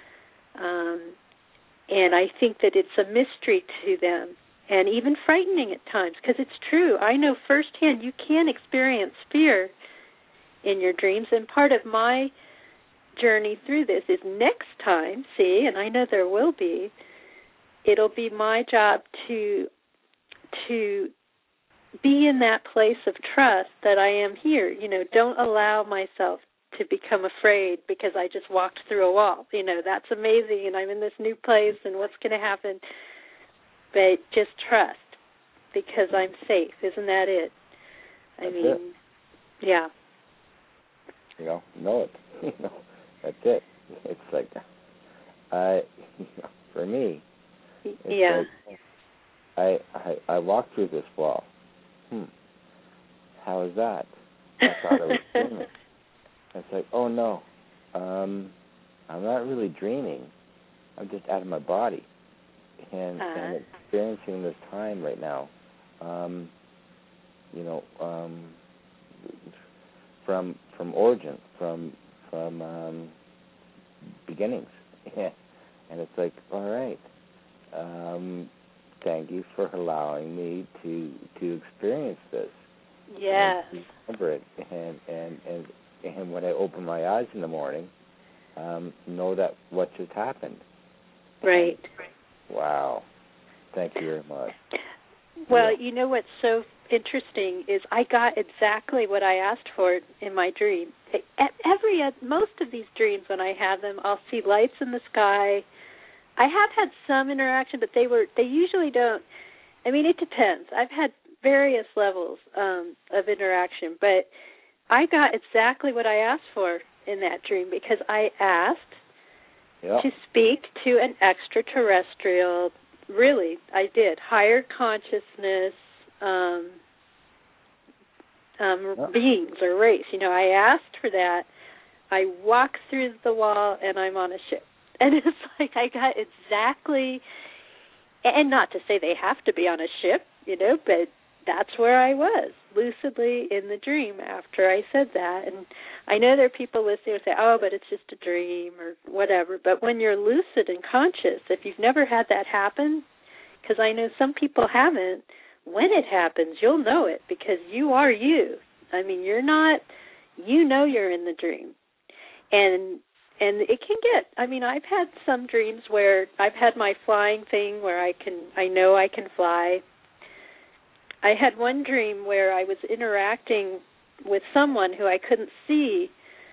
Um, and I think that it's a mystery to them and even frightening at times, because it's true. I know firsthand you can experience fear in your dreams. And part of my journey through this is next time, see, and I know there will be, it'll be my job to to be in that place of trust that I am here. You know, don't allow myself to become afraid because I just walked through a wall. You know, that's amazing, and I'm in this new place, and what's going to happen? But just trust, because I'm safe. Isn't that it? I that's mean, it. Yeah. You know, know it. You know, that's it. It's like, I, you know, for me, it's yeah. like, I, I I walked through this wall. Hmm. How is that? I thought I was dreaming. It's like, oh no, um, I'm not really dreaming. I'm just out of my body, and, uh-huh. and experiencing this time right now. Um, you know, um, from from origin, from from um, beginnings, and it's like, all right. Um, Thank you for allowing me to to experience this. Yes. And remember it, and and and and when I open my eyes in the morning, um, know that what just happened. Right. Wow. Thank you very much. Well, yeah. you know what's so interesting is I got exactly what I asked for in my dream. At every most of these dreams, when I have them, I'll see lights in the sky. I have had some interaction, but they were they usually don't. I mean, it depends. I've had various levels um, of interaction, but I got exactly what I asked for in that dream because I asked yep. to speak to an extraterrestrial. Really, I did. Higher consciousness um, um, yep. beings or race. You know, I asked for that. I walk through the wall and I'm on a ship. And it's like I got exactly, and not to say they have to be on a ship, you know, but that's where I was, lucidly in the dream after I said that. And I know there are people listening who say, oh, but it's just a dream or whatever. But when you're lucid and conscious, if you've never had that happen, because I know some people haven't, when it happens, you'll know it because you are you. I mean, you're not, you know you're in the dream. And and it can get, I mean, I've had some dreams where I've had my flying thing where I can, I know I can fly. I had one dream where I was interacting with someone who I couldn't see,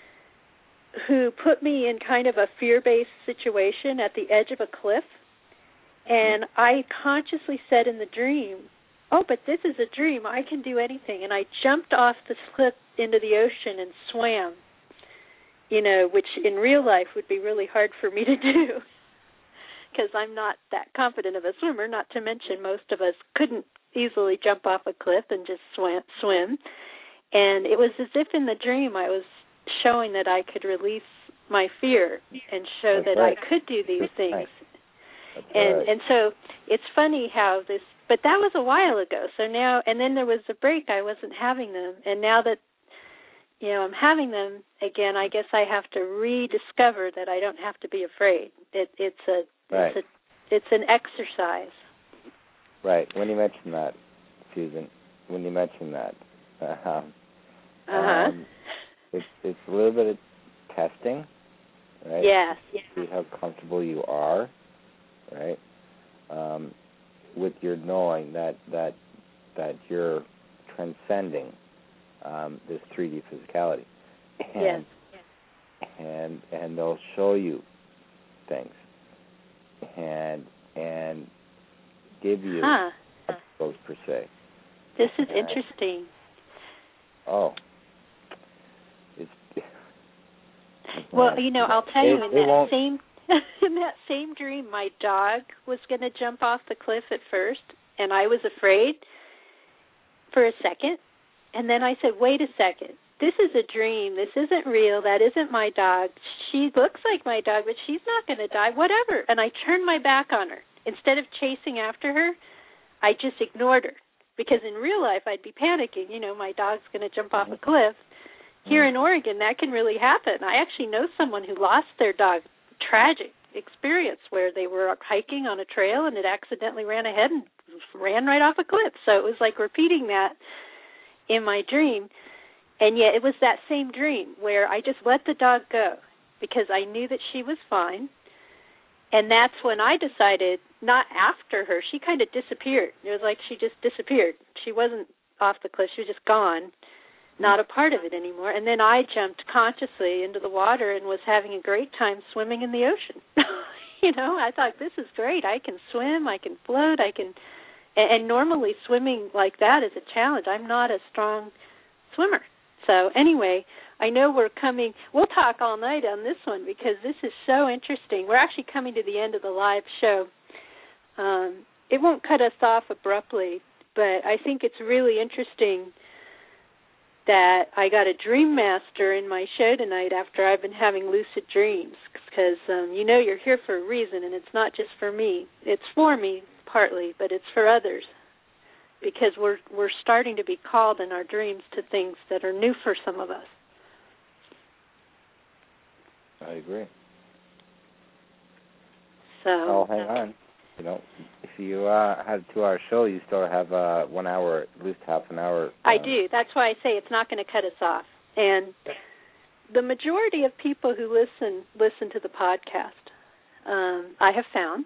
who put me in kind of a fear-based situation at the edge of a cliff. And I consciously said in the dream, oh, but this is a dream. I can do anything. And I jumped off the cliff into the ocean and swam, you know, which in real life would be really hard for me to do because I'm not that confident of a swimmer, not to mention most of us couldn't easily jump off a cliff and just swim. swim. And it was as if in the dream I was showing that I could release my fear and show That's that right. I could do these things. Right. That's and right. and so it's funny how this, but that was a while ago. So now, and then there was a break. I wasn't having them, and now that you know I'm having them again, I guess I have to rediscover that I don't have to be afraid. It, it's a right. it's a it's an exercise. Right. When you mentioned that, Susan, when you mentioned that, uh, uh-huh. um, it's it's a little bit of testing, right? Yes. To see how comfortable you are, right? Um, with your knowing that that that you're transcending um, this three D physicality, and yes. and and they'll show you things, and and give you huh. those per se. This is and, interesting. Oh, it's well, you know, I'll tell you it, in it that won't. same in that same dream, my dog was going to jump off the cliff at first, and I was afraid for a second, and then I said, "Wait a second. This is a dream. This isn't real. That isn't my dog. She looks like my dog, but she's not going to die. Whatever." And I turned my back on her. Instead of chasing after her, I just ignored her. Because in real life, I'd be panicking. You know, my dog's going to jump off a cliff. Here in Oregon, that can really happen. I actually know someone who lost their dog. Tragic experience where they were hiking on a trail and it accidentally ran ahead and ran right off a cliff. So it was like repeating that in my dream. And yet it was that same dream where I just let the dog go because I knew that she was fine. And that's when I decided, not after her, she kind of disappeared. It was like she just disappeared. She wasn't off the cliff. She was just gone, not a part of it anymore. And then I jumped consciously into the water and was having a great time swimming in the ocean. You know, I thought, this is great. I can swim. I can float. I can, and, and normally swimming like that is a challenge. I'm not a strong swimmer. So anyway, I know we're coming, we'll talk all night on this one because this is so interesting. We're actually coming to the end of the live show. Um, it won't cut us off abruptly, but I think it's really interesting that I got a dream master in my show tonight after I've been having lucid dreams because, um, you know, you're here for a reason, and it's not just for me. It's for me, partly, but it's for others. Because we're we're starting to be called in our dreams to things that are new for some of us. I agree. So. Oh, hang on. You know, if you uh, had a two-hour show, you still have uh, one hour, at least half an hour. Um, I do. That's why I say it's not going to cut us off. And the majority of people who listen listen to the podcast, um, I have found,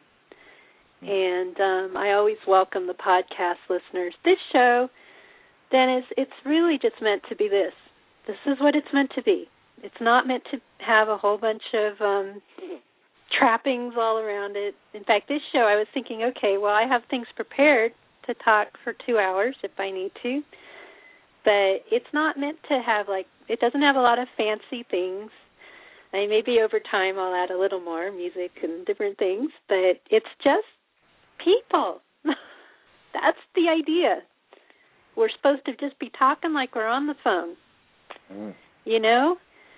and um, I always welcome the podcast listeners. This show, Dennis, it's really just meant to be this. This is what it's meant to be. It's not meant to have a whole bunch of um, trappings all around it. In fact, this show, I was thinking, okay, well, I have things prepared to talk for two hours if I need to, but it's not meant to have, like, it doesn't have a lot of fancy things. I mean, maybe over time I'll add a little more music and different things, but it's just people. That's the idea. We're supposed to just be talking like we're on the phone, mm. you know,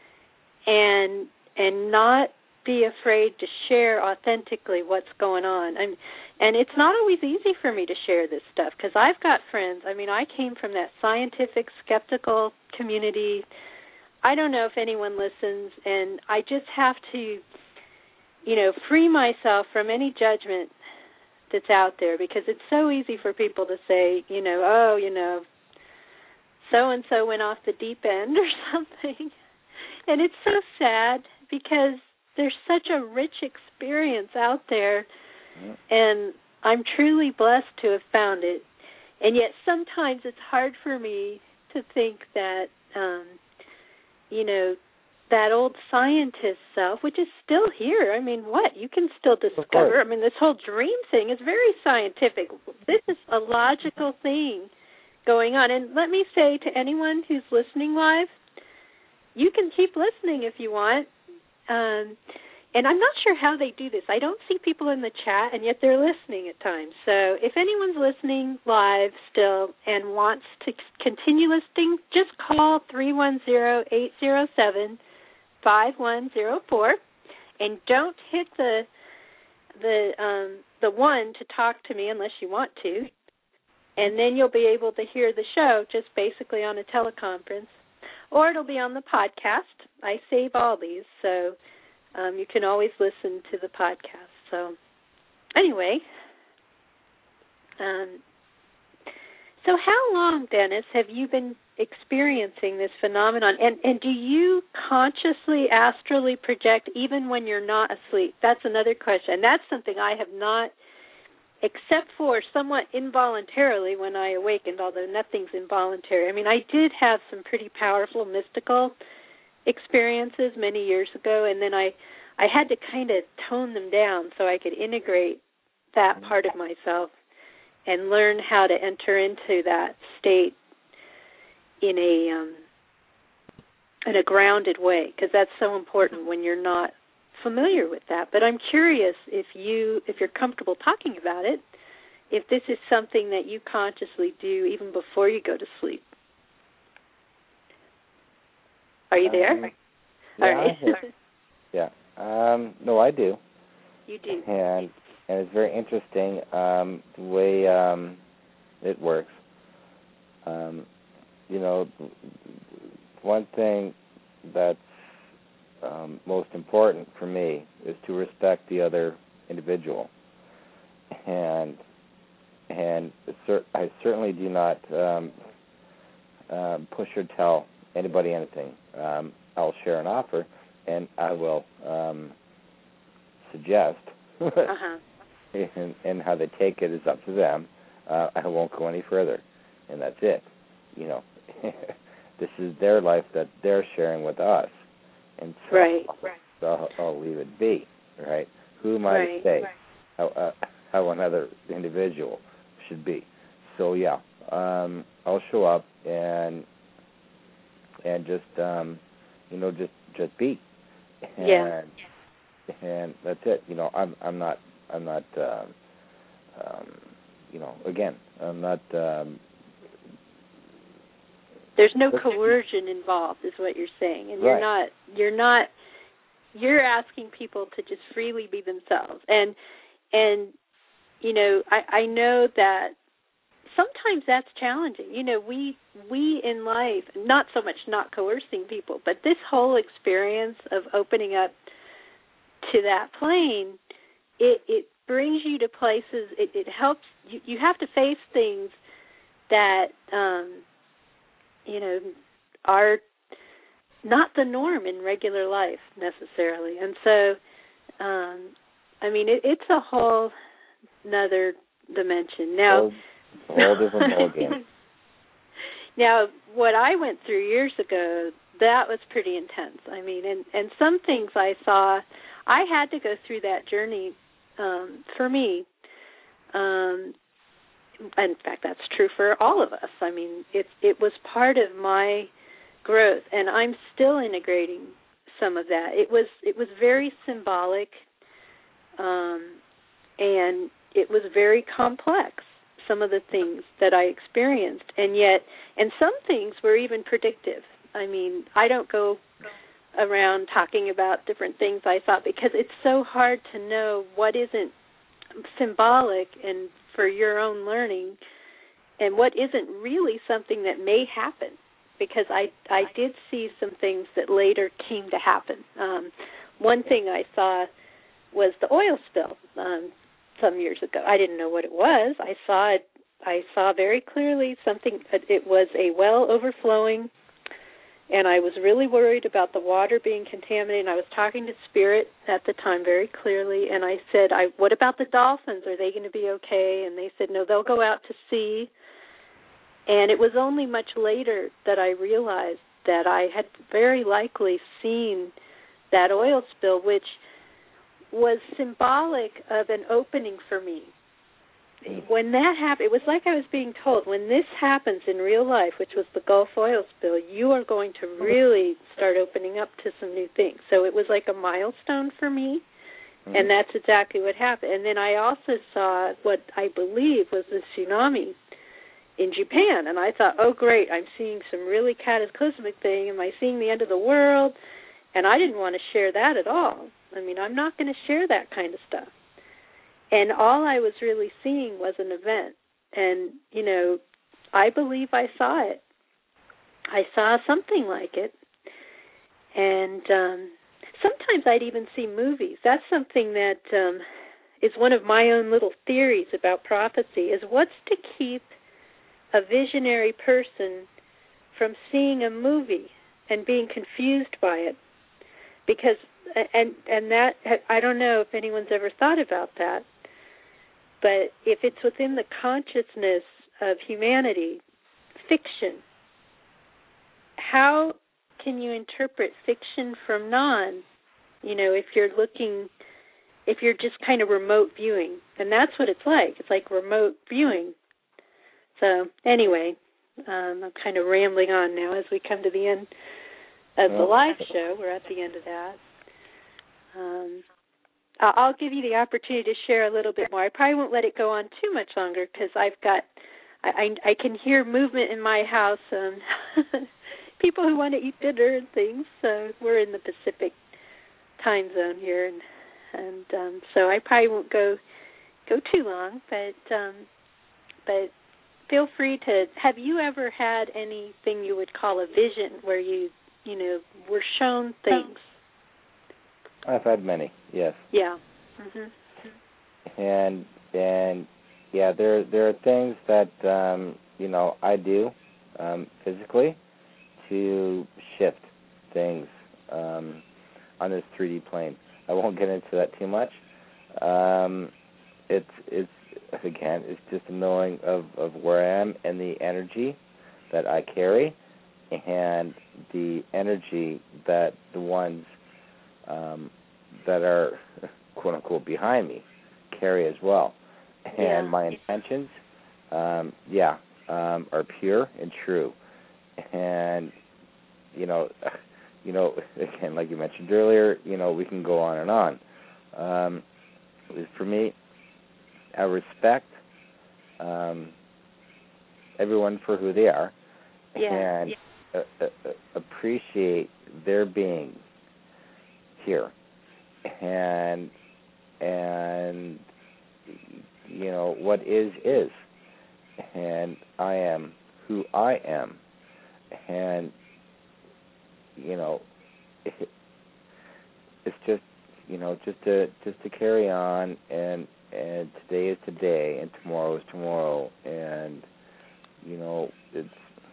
and and not be afraid to share authentically what's going on. I'm, and it's not always easy for me to share this stuff because I've got friends. I mean, I came from that scientific, skeptical community. I don't know if anyone listens, and I just have to, you know, free myself from any judgment that's out there because it's so easy for people to say, you know, oh, you know, so-and-so went off the deep end or something. And it's so sad because there's such a rich experience out there, yeah. and I'm truly blessed to have found it. And yet sometimes it's hard for me to think that, um, you know, that old scientist self, which is still here. I mean, what? You can still discover. I mean, this whole dream thing is very scientific. This is a logical thing going on. And let me say to anyone who's listening live, you can keep listening if you want. Um, and I'm not sure how they do this. I don't see people in the chat, and yet they're listening at times. So if anyone's listening live still and wants to continue listening, just call three one zero, eight zero seven, five one zero four, and don't hit the the um, the one to talk to me unless you want to, and then you'll be able to hear the show just basically on a teleconference. Or it'll be on the podcast. I save all these, so um, you can always listen to the podcast. So anyway, um, so how long, Dennis, have you been experiencing this phenomenon? And, and do you consciously astrally project even when you're not asleep? That's another question. And that's something I have not, except for somewhat involuntarily when I awakened, although nothing's involuntary. I mean, I did have some pretty powerful mystical experiences many years ago, and then I, I had to kind of tone them down so I could integrate that part of myself and learn how to enter into that state in a um, in a grounded way, because that's so important when you're not familiar with that. But I'm curious if you if you're comfortable talking about it, if this is something that you consciously do even before you go to sleep. Are you there? Um, All yeah, right. yeah. Um, no, I do. You do. And and it's very interesting um, the way um, it works. Um, you know, one thing that's Um, most important for me is to respect the other individual, and and I certainly do not um, uh, push or tell anybody anything. Um, I'll share an offer, and I will um, suggest, uh-huh. and, and how they take it is up to them. Uh, I won't go any further, and that's it. You know, this is their life that they're sharing with us. And so, right. so I'll, I'll leave it be, right? Who am I right. to say right. how, uh, how another individual should be? So yeah, um, I'll show up and and just um, you know just just be, and, yeah, and that's it. You know, I'm I'm not I'm not um, um, you know again I'm not. Um, There's no coercion involved, is what you're saying, and right. you're not. You're not. You're asking people to just freely be themselves, and and you know, I, I know that sometimes that's challenging. You know, we we in life, not so much not coercing people, but this whole experience of opening up to that plane, it it brings you to places. It, it helps you. You have to face things that um, you know are not the norm in regular life necessarily, and so um, I mean it, it's a whole another dimension. Now, a whole different ballgame. Now, what I went through years ago, that was pretty intense. I mean, and, and some things I saw, I had to go through that journey um, for me. Um, in fact, that's true for all of us. I mean, it it was part of my growth, and I'm still integrating some of that. It was it was very symbolic, um, and it was very complex, some of the things that I experienced, and yet, and some things were even predictive. I mean, I don't go around talking about different things I thought because it's so hard to know what isn't symbolic and for your own learning and what isn't really something that may happen, because I, I did see some things that later came to happen. Um, one thing I saw was the oil spill. Um, some years ago. I didn't know what it was. I saw it. I saw very clearly something. It was a well overflowing, and I was really worried about the water being contaminated. And I was talking to Spirit at the time very clearly, and I said, "I what about the dolphins? Are they going to be okay?" And they said, "No, they'll go out to sea." And it was only much later that I realized that I had very likely seen that oil spill, which was symbolic of an opening for me. When that happened, it was like I was being told, when this happens in real life, which was the Gulf oil spill, you are going to really start opening up to some new things. So it was like a milestone for me, mm-hmm. and that's exactly what happened. And then I also saw what I believe was the tsunami in Japan, and I thought, oh, great, I'm seeing some really cataclysmic thing. Am I seeing the end of the world? And I didn't want to share that at all. I mean, I'm not going to share that kind of stuff. And all I was really seeing was an event. And, you know, I believe I saw it. I saw something like it. And um, sometimes I'd even see movies. That's something that um, is one of my own little theories about prophecy, is what's to keep a visionary person from seeing a movie and being confused by it. Because, and and that, I don't know if anyone's ever thought about that, but if it's within the consciousness of humanity, fiction, how can you interpret fiction from non, you know, if you're looking, if you're just kind of remote viewing? And that's what it's like. It's like remote viewing. So anyway, um, I'm kind of rambling on now as we come to the end of the live show. We're at the end of that. Um, I'll give you the opportunity to share a little bit more. I probably won't let it go on too much longer because I've got, I, I, I can hear movement in my house, um, people who want to eat dinner and things. So we're in the Pacific time zone here, and and um, so I probably won't go go too long. But um, but feel free to. Have you ever had anything you would call a vision where you you know were shown things? I've had many, yes. Yeah. Mm-hmm. And and yeah, there there are things that um, you know I do um, physically to shift things um, on this three D plane. I won't get into that too much. Um, it's it's again, it's just a knowing of, of where I am and the energy that I carry, and the energy that the ones um, that are, quote unquote, behind me carry as well. And yeah. my intentions, um, yeah, um, are pure and true. And, you know, you know, again, like you mentioned earlier, you know, we can go on and on. Um, for me, I respect um, everyone for who they are, yeah. and yeah. Uh, uh, appreciate their being here, and and you know what is is, and I am who I am, and you know it, it's just you know just to just to carry on and and today is today, and tomorrow is tomorrow, and you know it's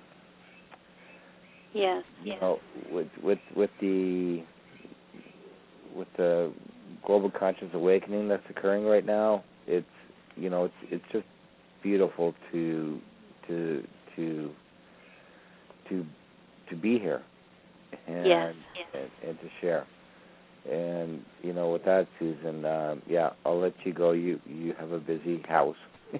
yes, you yes. know with with with the with the global conscious awakening that's occurring right now. It's you know it's it's just beautiful to to to to to be here and yes. and, and to share. And you know, with that, Susan, um, yeah, I'll let you go. You you have a busy house.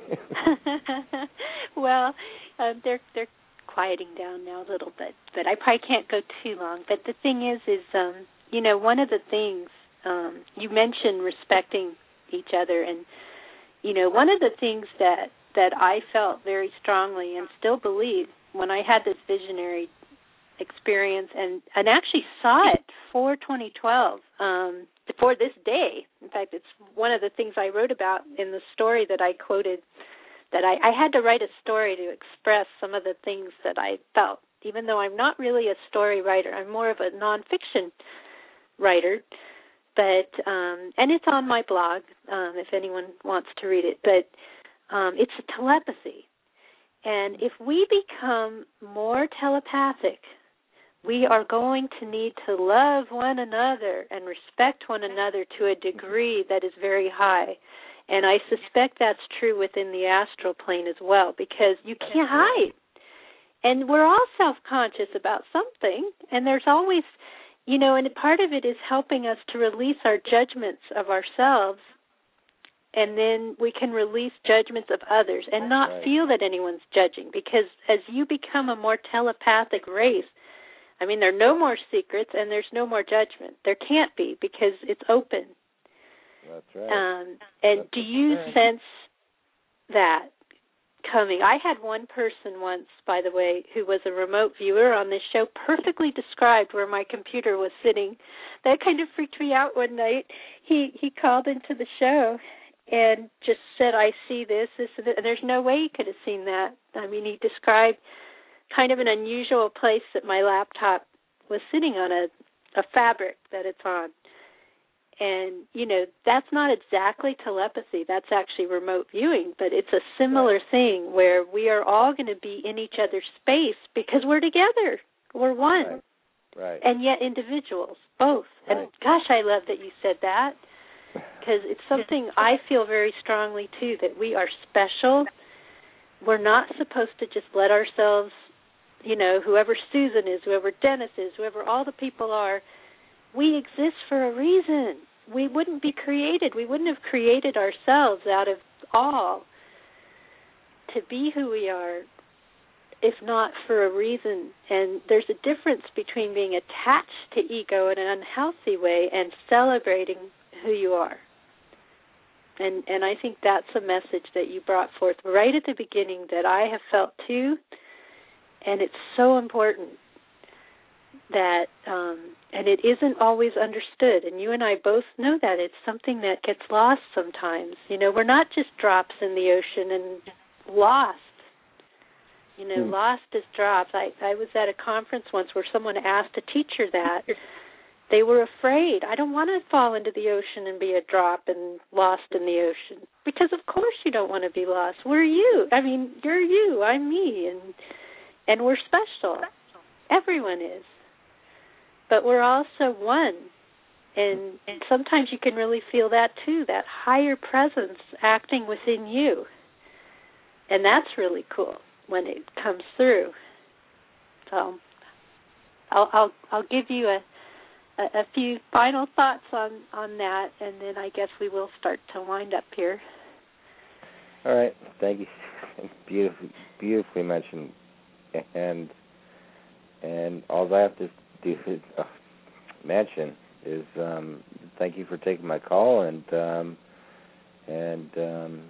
Well, uh, they're they're quieting down now a little bit, but I probably can't go too long. But the thing is, is um, you know, one of the things um, you mentioned respecting each other, and you know, one of the things that that I felt very strongly and still believe when I had this visionary experience and, and actually saw it for twenty twelve, um, for this day. In fact, it's one of the things I wrote about in the story that I quoted, that I, I had to write a story to express some of the things that I felt, even though I'm not really a story writer. I'm more of a nonfiction writer, but um, and it's on my blog um, if anyone wants to read it, but um, it's a telepathy. And if we become more telepathic, we are going to need to love one another and respect one another to a degree that is very high. And I suspect that's true within the astral plane as well, because you can't hide. And we're all self-conscious about something, and there's always, you know, and part of it is helping us to release our judgments of ourselves, and then we can release judgments of others and not right. feel that anyone's judging, because as you become a more telepathic race, I mean, there are no more secrets and there's no more judgment. There can't be, because it's open. That's right. Um, and That's do you right. sense that coming? I had one person once, by the way, who was a remote viewer on this show, perfectly described where my computer was sitting. That kind of freaked me out one night. He he called into the show and just said, I see this, this, and this. And there's no way he could have seen that. I mean, he described kind of an unusual place that my laptop was sitting on, a, a fabric that it's on. And, you know, that's not exactly telepathy. That's actually remote viewing, but it's a similar right. thing where we are all going to be in each other's space because we're together. We're one. Right. Right. And yet individuals, both. Right. And, gosh, I love that you said that, because it's something I feel very strongly, too, that we are special. We're not supposed to just let ourselves, you know, whoever Susan is, whoever Dennis is, whoever all the people are, we exist for a reason. We wouldn't be created. We wouldn't have created ourselves out of all to be who we are, if not for a reason. And there's a difference between being attached to ego in an unhealthy way and celebrating who you are. And and I think that's a message that you brought forth right at the beginning that I have felt too, and it's so important that, um, and it isn't always understood, and you and I both know that. It's something that gets lost sometimes. You know, we're not just drops in the ocean and lost. You know, mm. lost as drops. I, I was at a conference once where someone asked a teacher that. They were afraid. I don't want to fall into the ocean and be a drop and lost in the ocean. Because of course you don't want to be lost. We're you. I mean, you're you. I'm me. And and we're special. Everyone is. But we're also one. And, and sometimes you can really feel that too, that higher presence acting within you. And that's really cool when it comes through. So I'll I'll, I'll give you a A, a few final thoughts on, on that, and then I guess we will start to wind up here. All right. Thank you. Beautifully, beautifully mentioned. And and all I have to do is uh, mention is um, thank you for taking my call, and um, and um,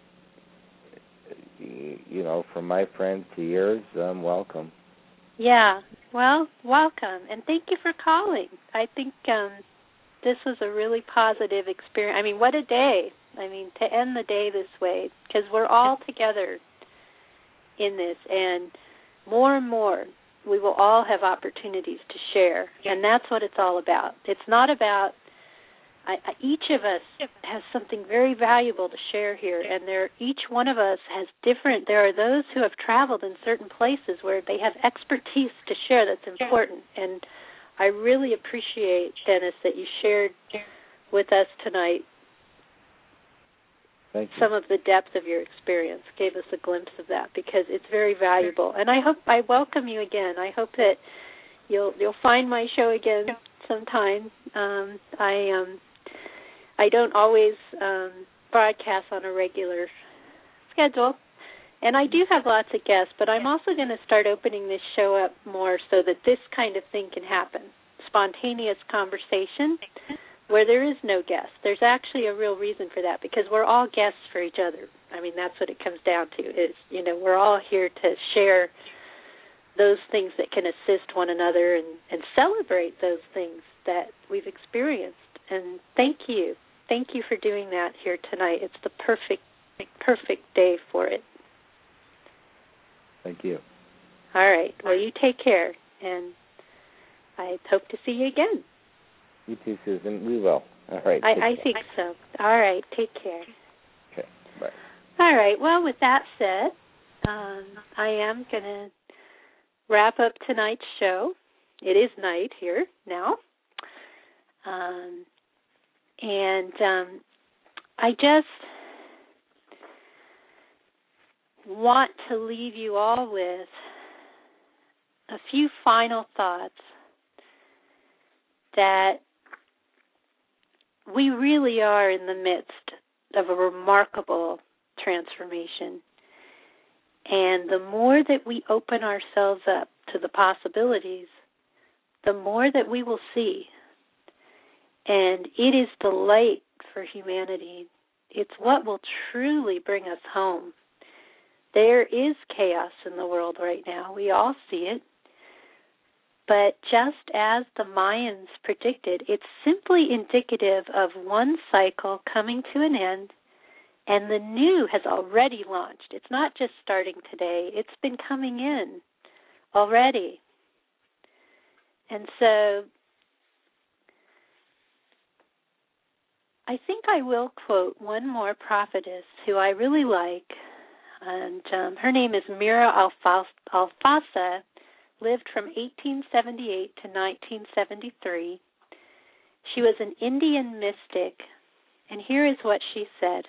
you, you know, from my friends to yours, um, welcome. Yeah, well, welcome, and thank you for calling. I think um, this was a really positive experience. I mean, what a day. I mean, to end the day this way, because we're all together in this, and more and more we will all have opportunities to share, and that's what it's all about. It's not about I, I, each of us has something very valuable to share here, and there, each one of us has different, there are those who have traveled in certain places where they have expertise to share that's important, and I really appreciate, Dennis, that you shared with us tonight Thank you. some of the depth of your experience, gave us a glimpse of that, because it's very valuable. And I hope, I welcome you again. I hope that you'll you'll find my show again sometime. Um, I um, I don't always um, broadcast on a regular schedule, and I do have lots of guests, but I'm also going to start opening this show up more so that this kind of thing can happen, spontaneous conversation where there is no guest. There's actually a real reason for that, because we're all guests for each other. I mean, that's what it comes down to, is, you know, we're all here to share those things that can assist one another and, and celebrate those things that we've experienced. And thank you. Thank you for doing that here tonight. It's the perfect, perfect day for it. Thank you. All right. Well, you take care, and I hope to see you again. You too, Susan. We will. All right. I, I think so. All right. Take care. Okay. Bye. All right. Well, with that said, um, I am going to wrap up tonight's show. It is night here now. Um, and um, I just want to leave you all with a few final thoughts that we really are in the midst of a remarkable transformation. And the more that we open ourselves up to the possibilities, the more that we will see. And it is the light for humanity. It's what will truly bring us home. There is chaos in the world right now. We all see it. But just as the Mayans predicted, it's simply indicative of one cycle coming to an end, and the new has already launched. It's not just starting today. It's been coming in already. And so I think I will quote one more prophetess who I really like, and um, her name is Mira Alfasa, lived from eighteen seventy-eight to nineteen seventy-three. She was an Indian mystic, and here is what she said.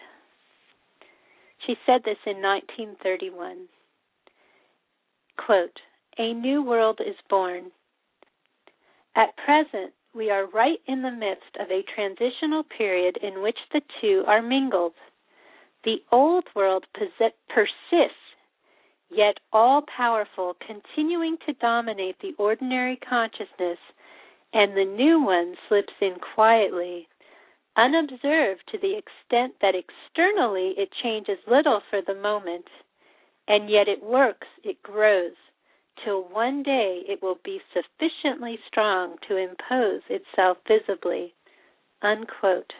She said this in nineteen thirty-one. Quote, "A new world is born. At present, we are right in the midst of a transitional period in which the two are mingled. The old world persists, yet all-powerful, continuing to dominate the ordinary consciousness, and the new one slips in quietly, unobserved to the extent that externally it changes little for the moment, and yet it works, it grows, till one day it will be sufficiently strong to impose itself visibly." Unquote.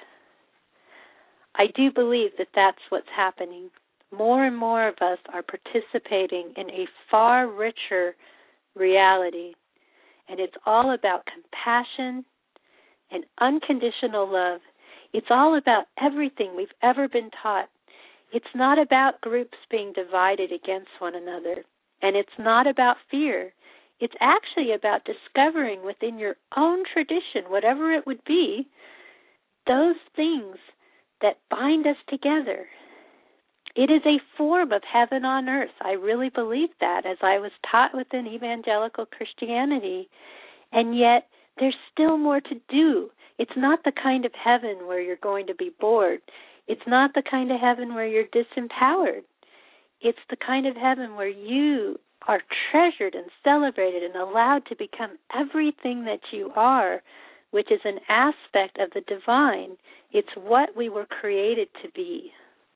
I do believe that that's what's happening. More and more of us are participating in a far richer reality, and it's all about compassion and unconditional love. It's all about everything we've ever been taught. It's not about groups being divided against one another, and it's not about fear. It's actually about discovering within your own tradition, whatever it would be, those things that bind us together. It is a form of heaven on earth. I really believe that, as I was taught within evangelical Christianity. And yet, there's still more to do. It's not the kind of heaven where you're going to be bored. It's not the kind of heaven where you're disempowered. It's the kind of heaven where you are treasured and celebrated and allowed to become everything that you are, which is an aspect of the divine. It's what we were created to be.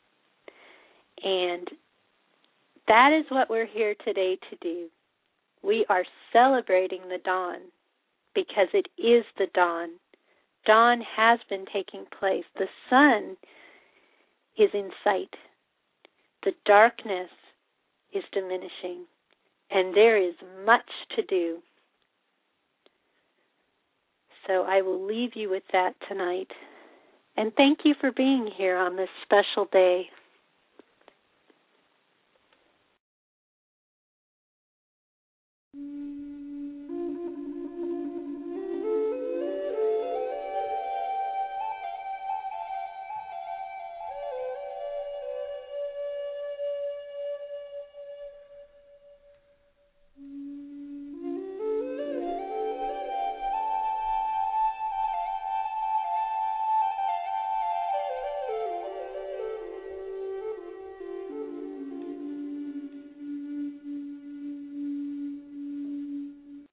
And that is what we're here today to do. We are celebrating the dawn because it is the dawn. Dawn has been taking place. The sun is in sight. The darkness is diminishing. And there is much to do. So I will leave you with that tonight. And thank you for being here on this special day.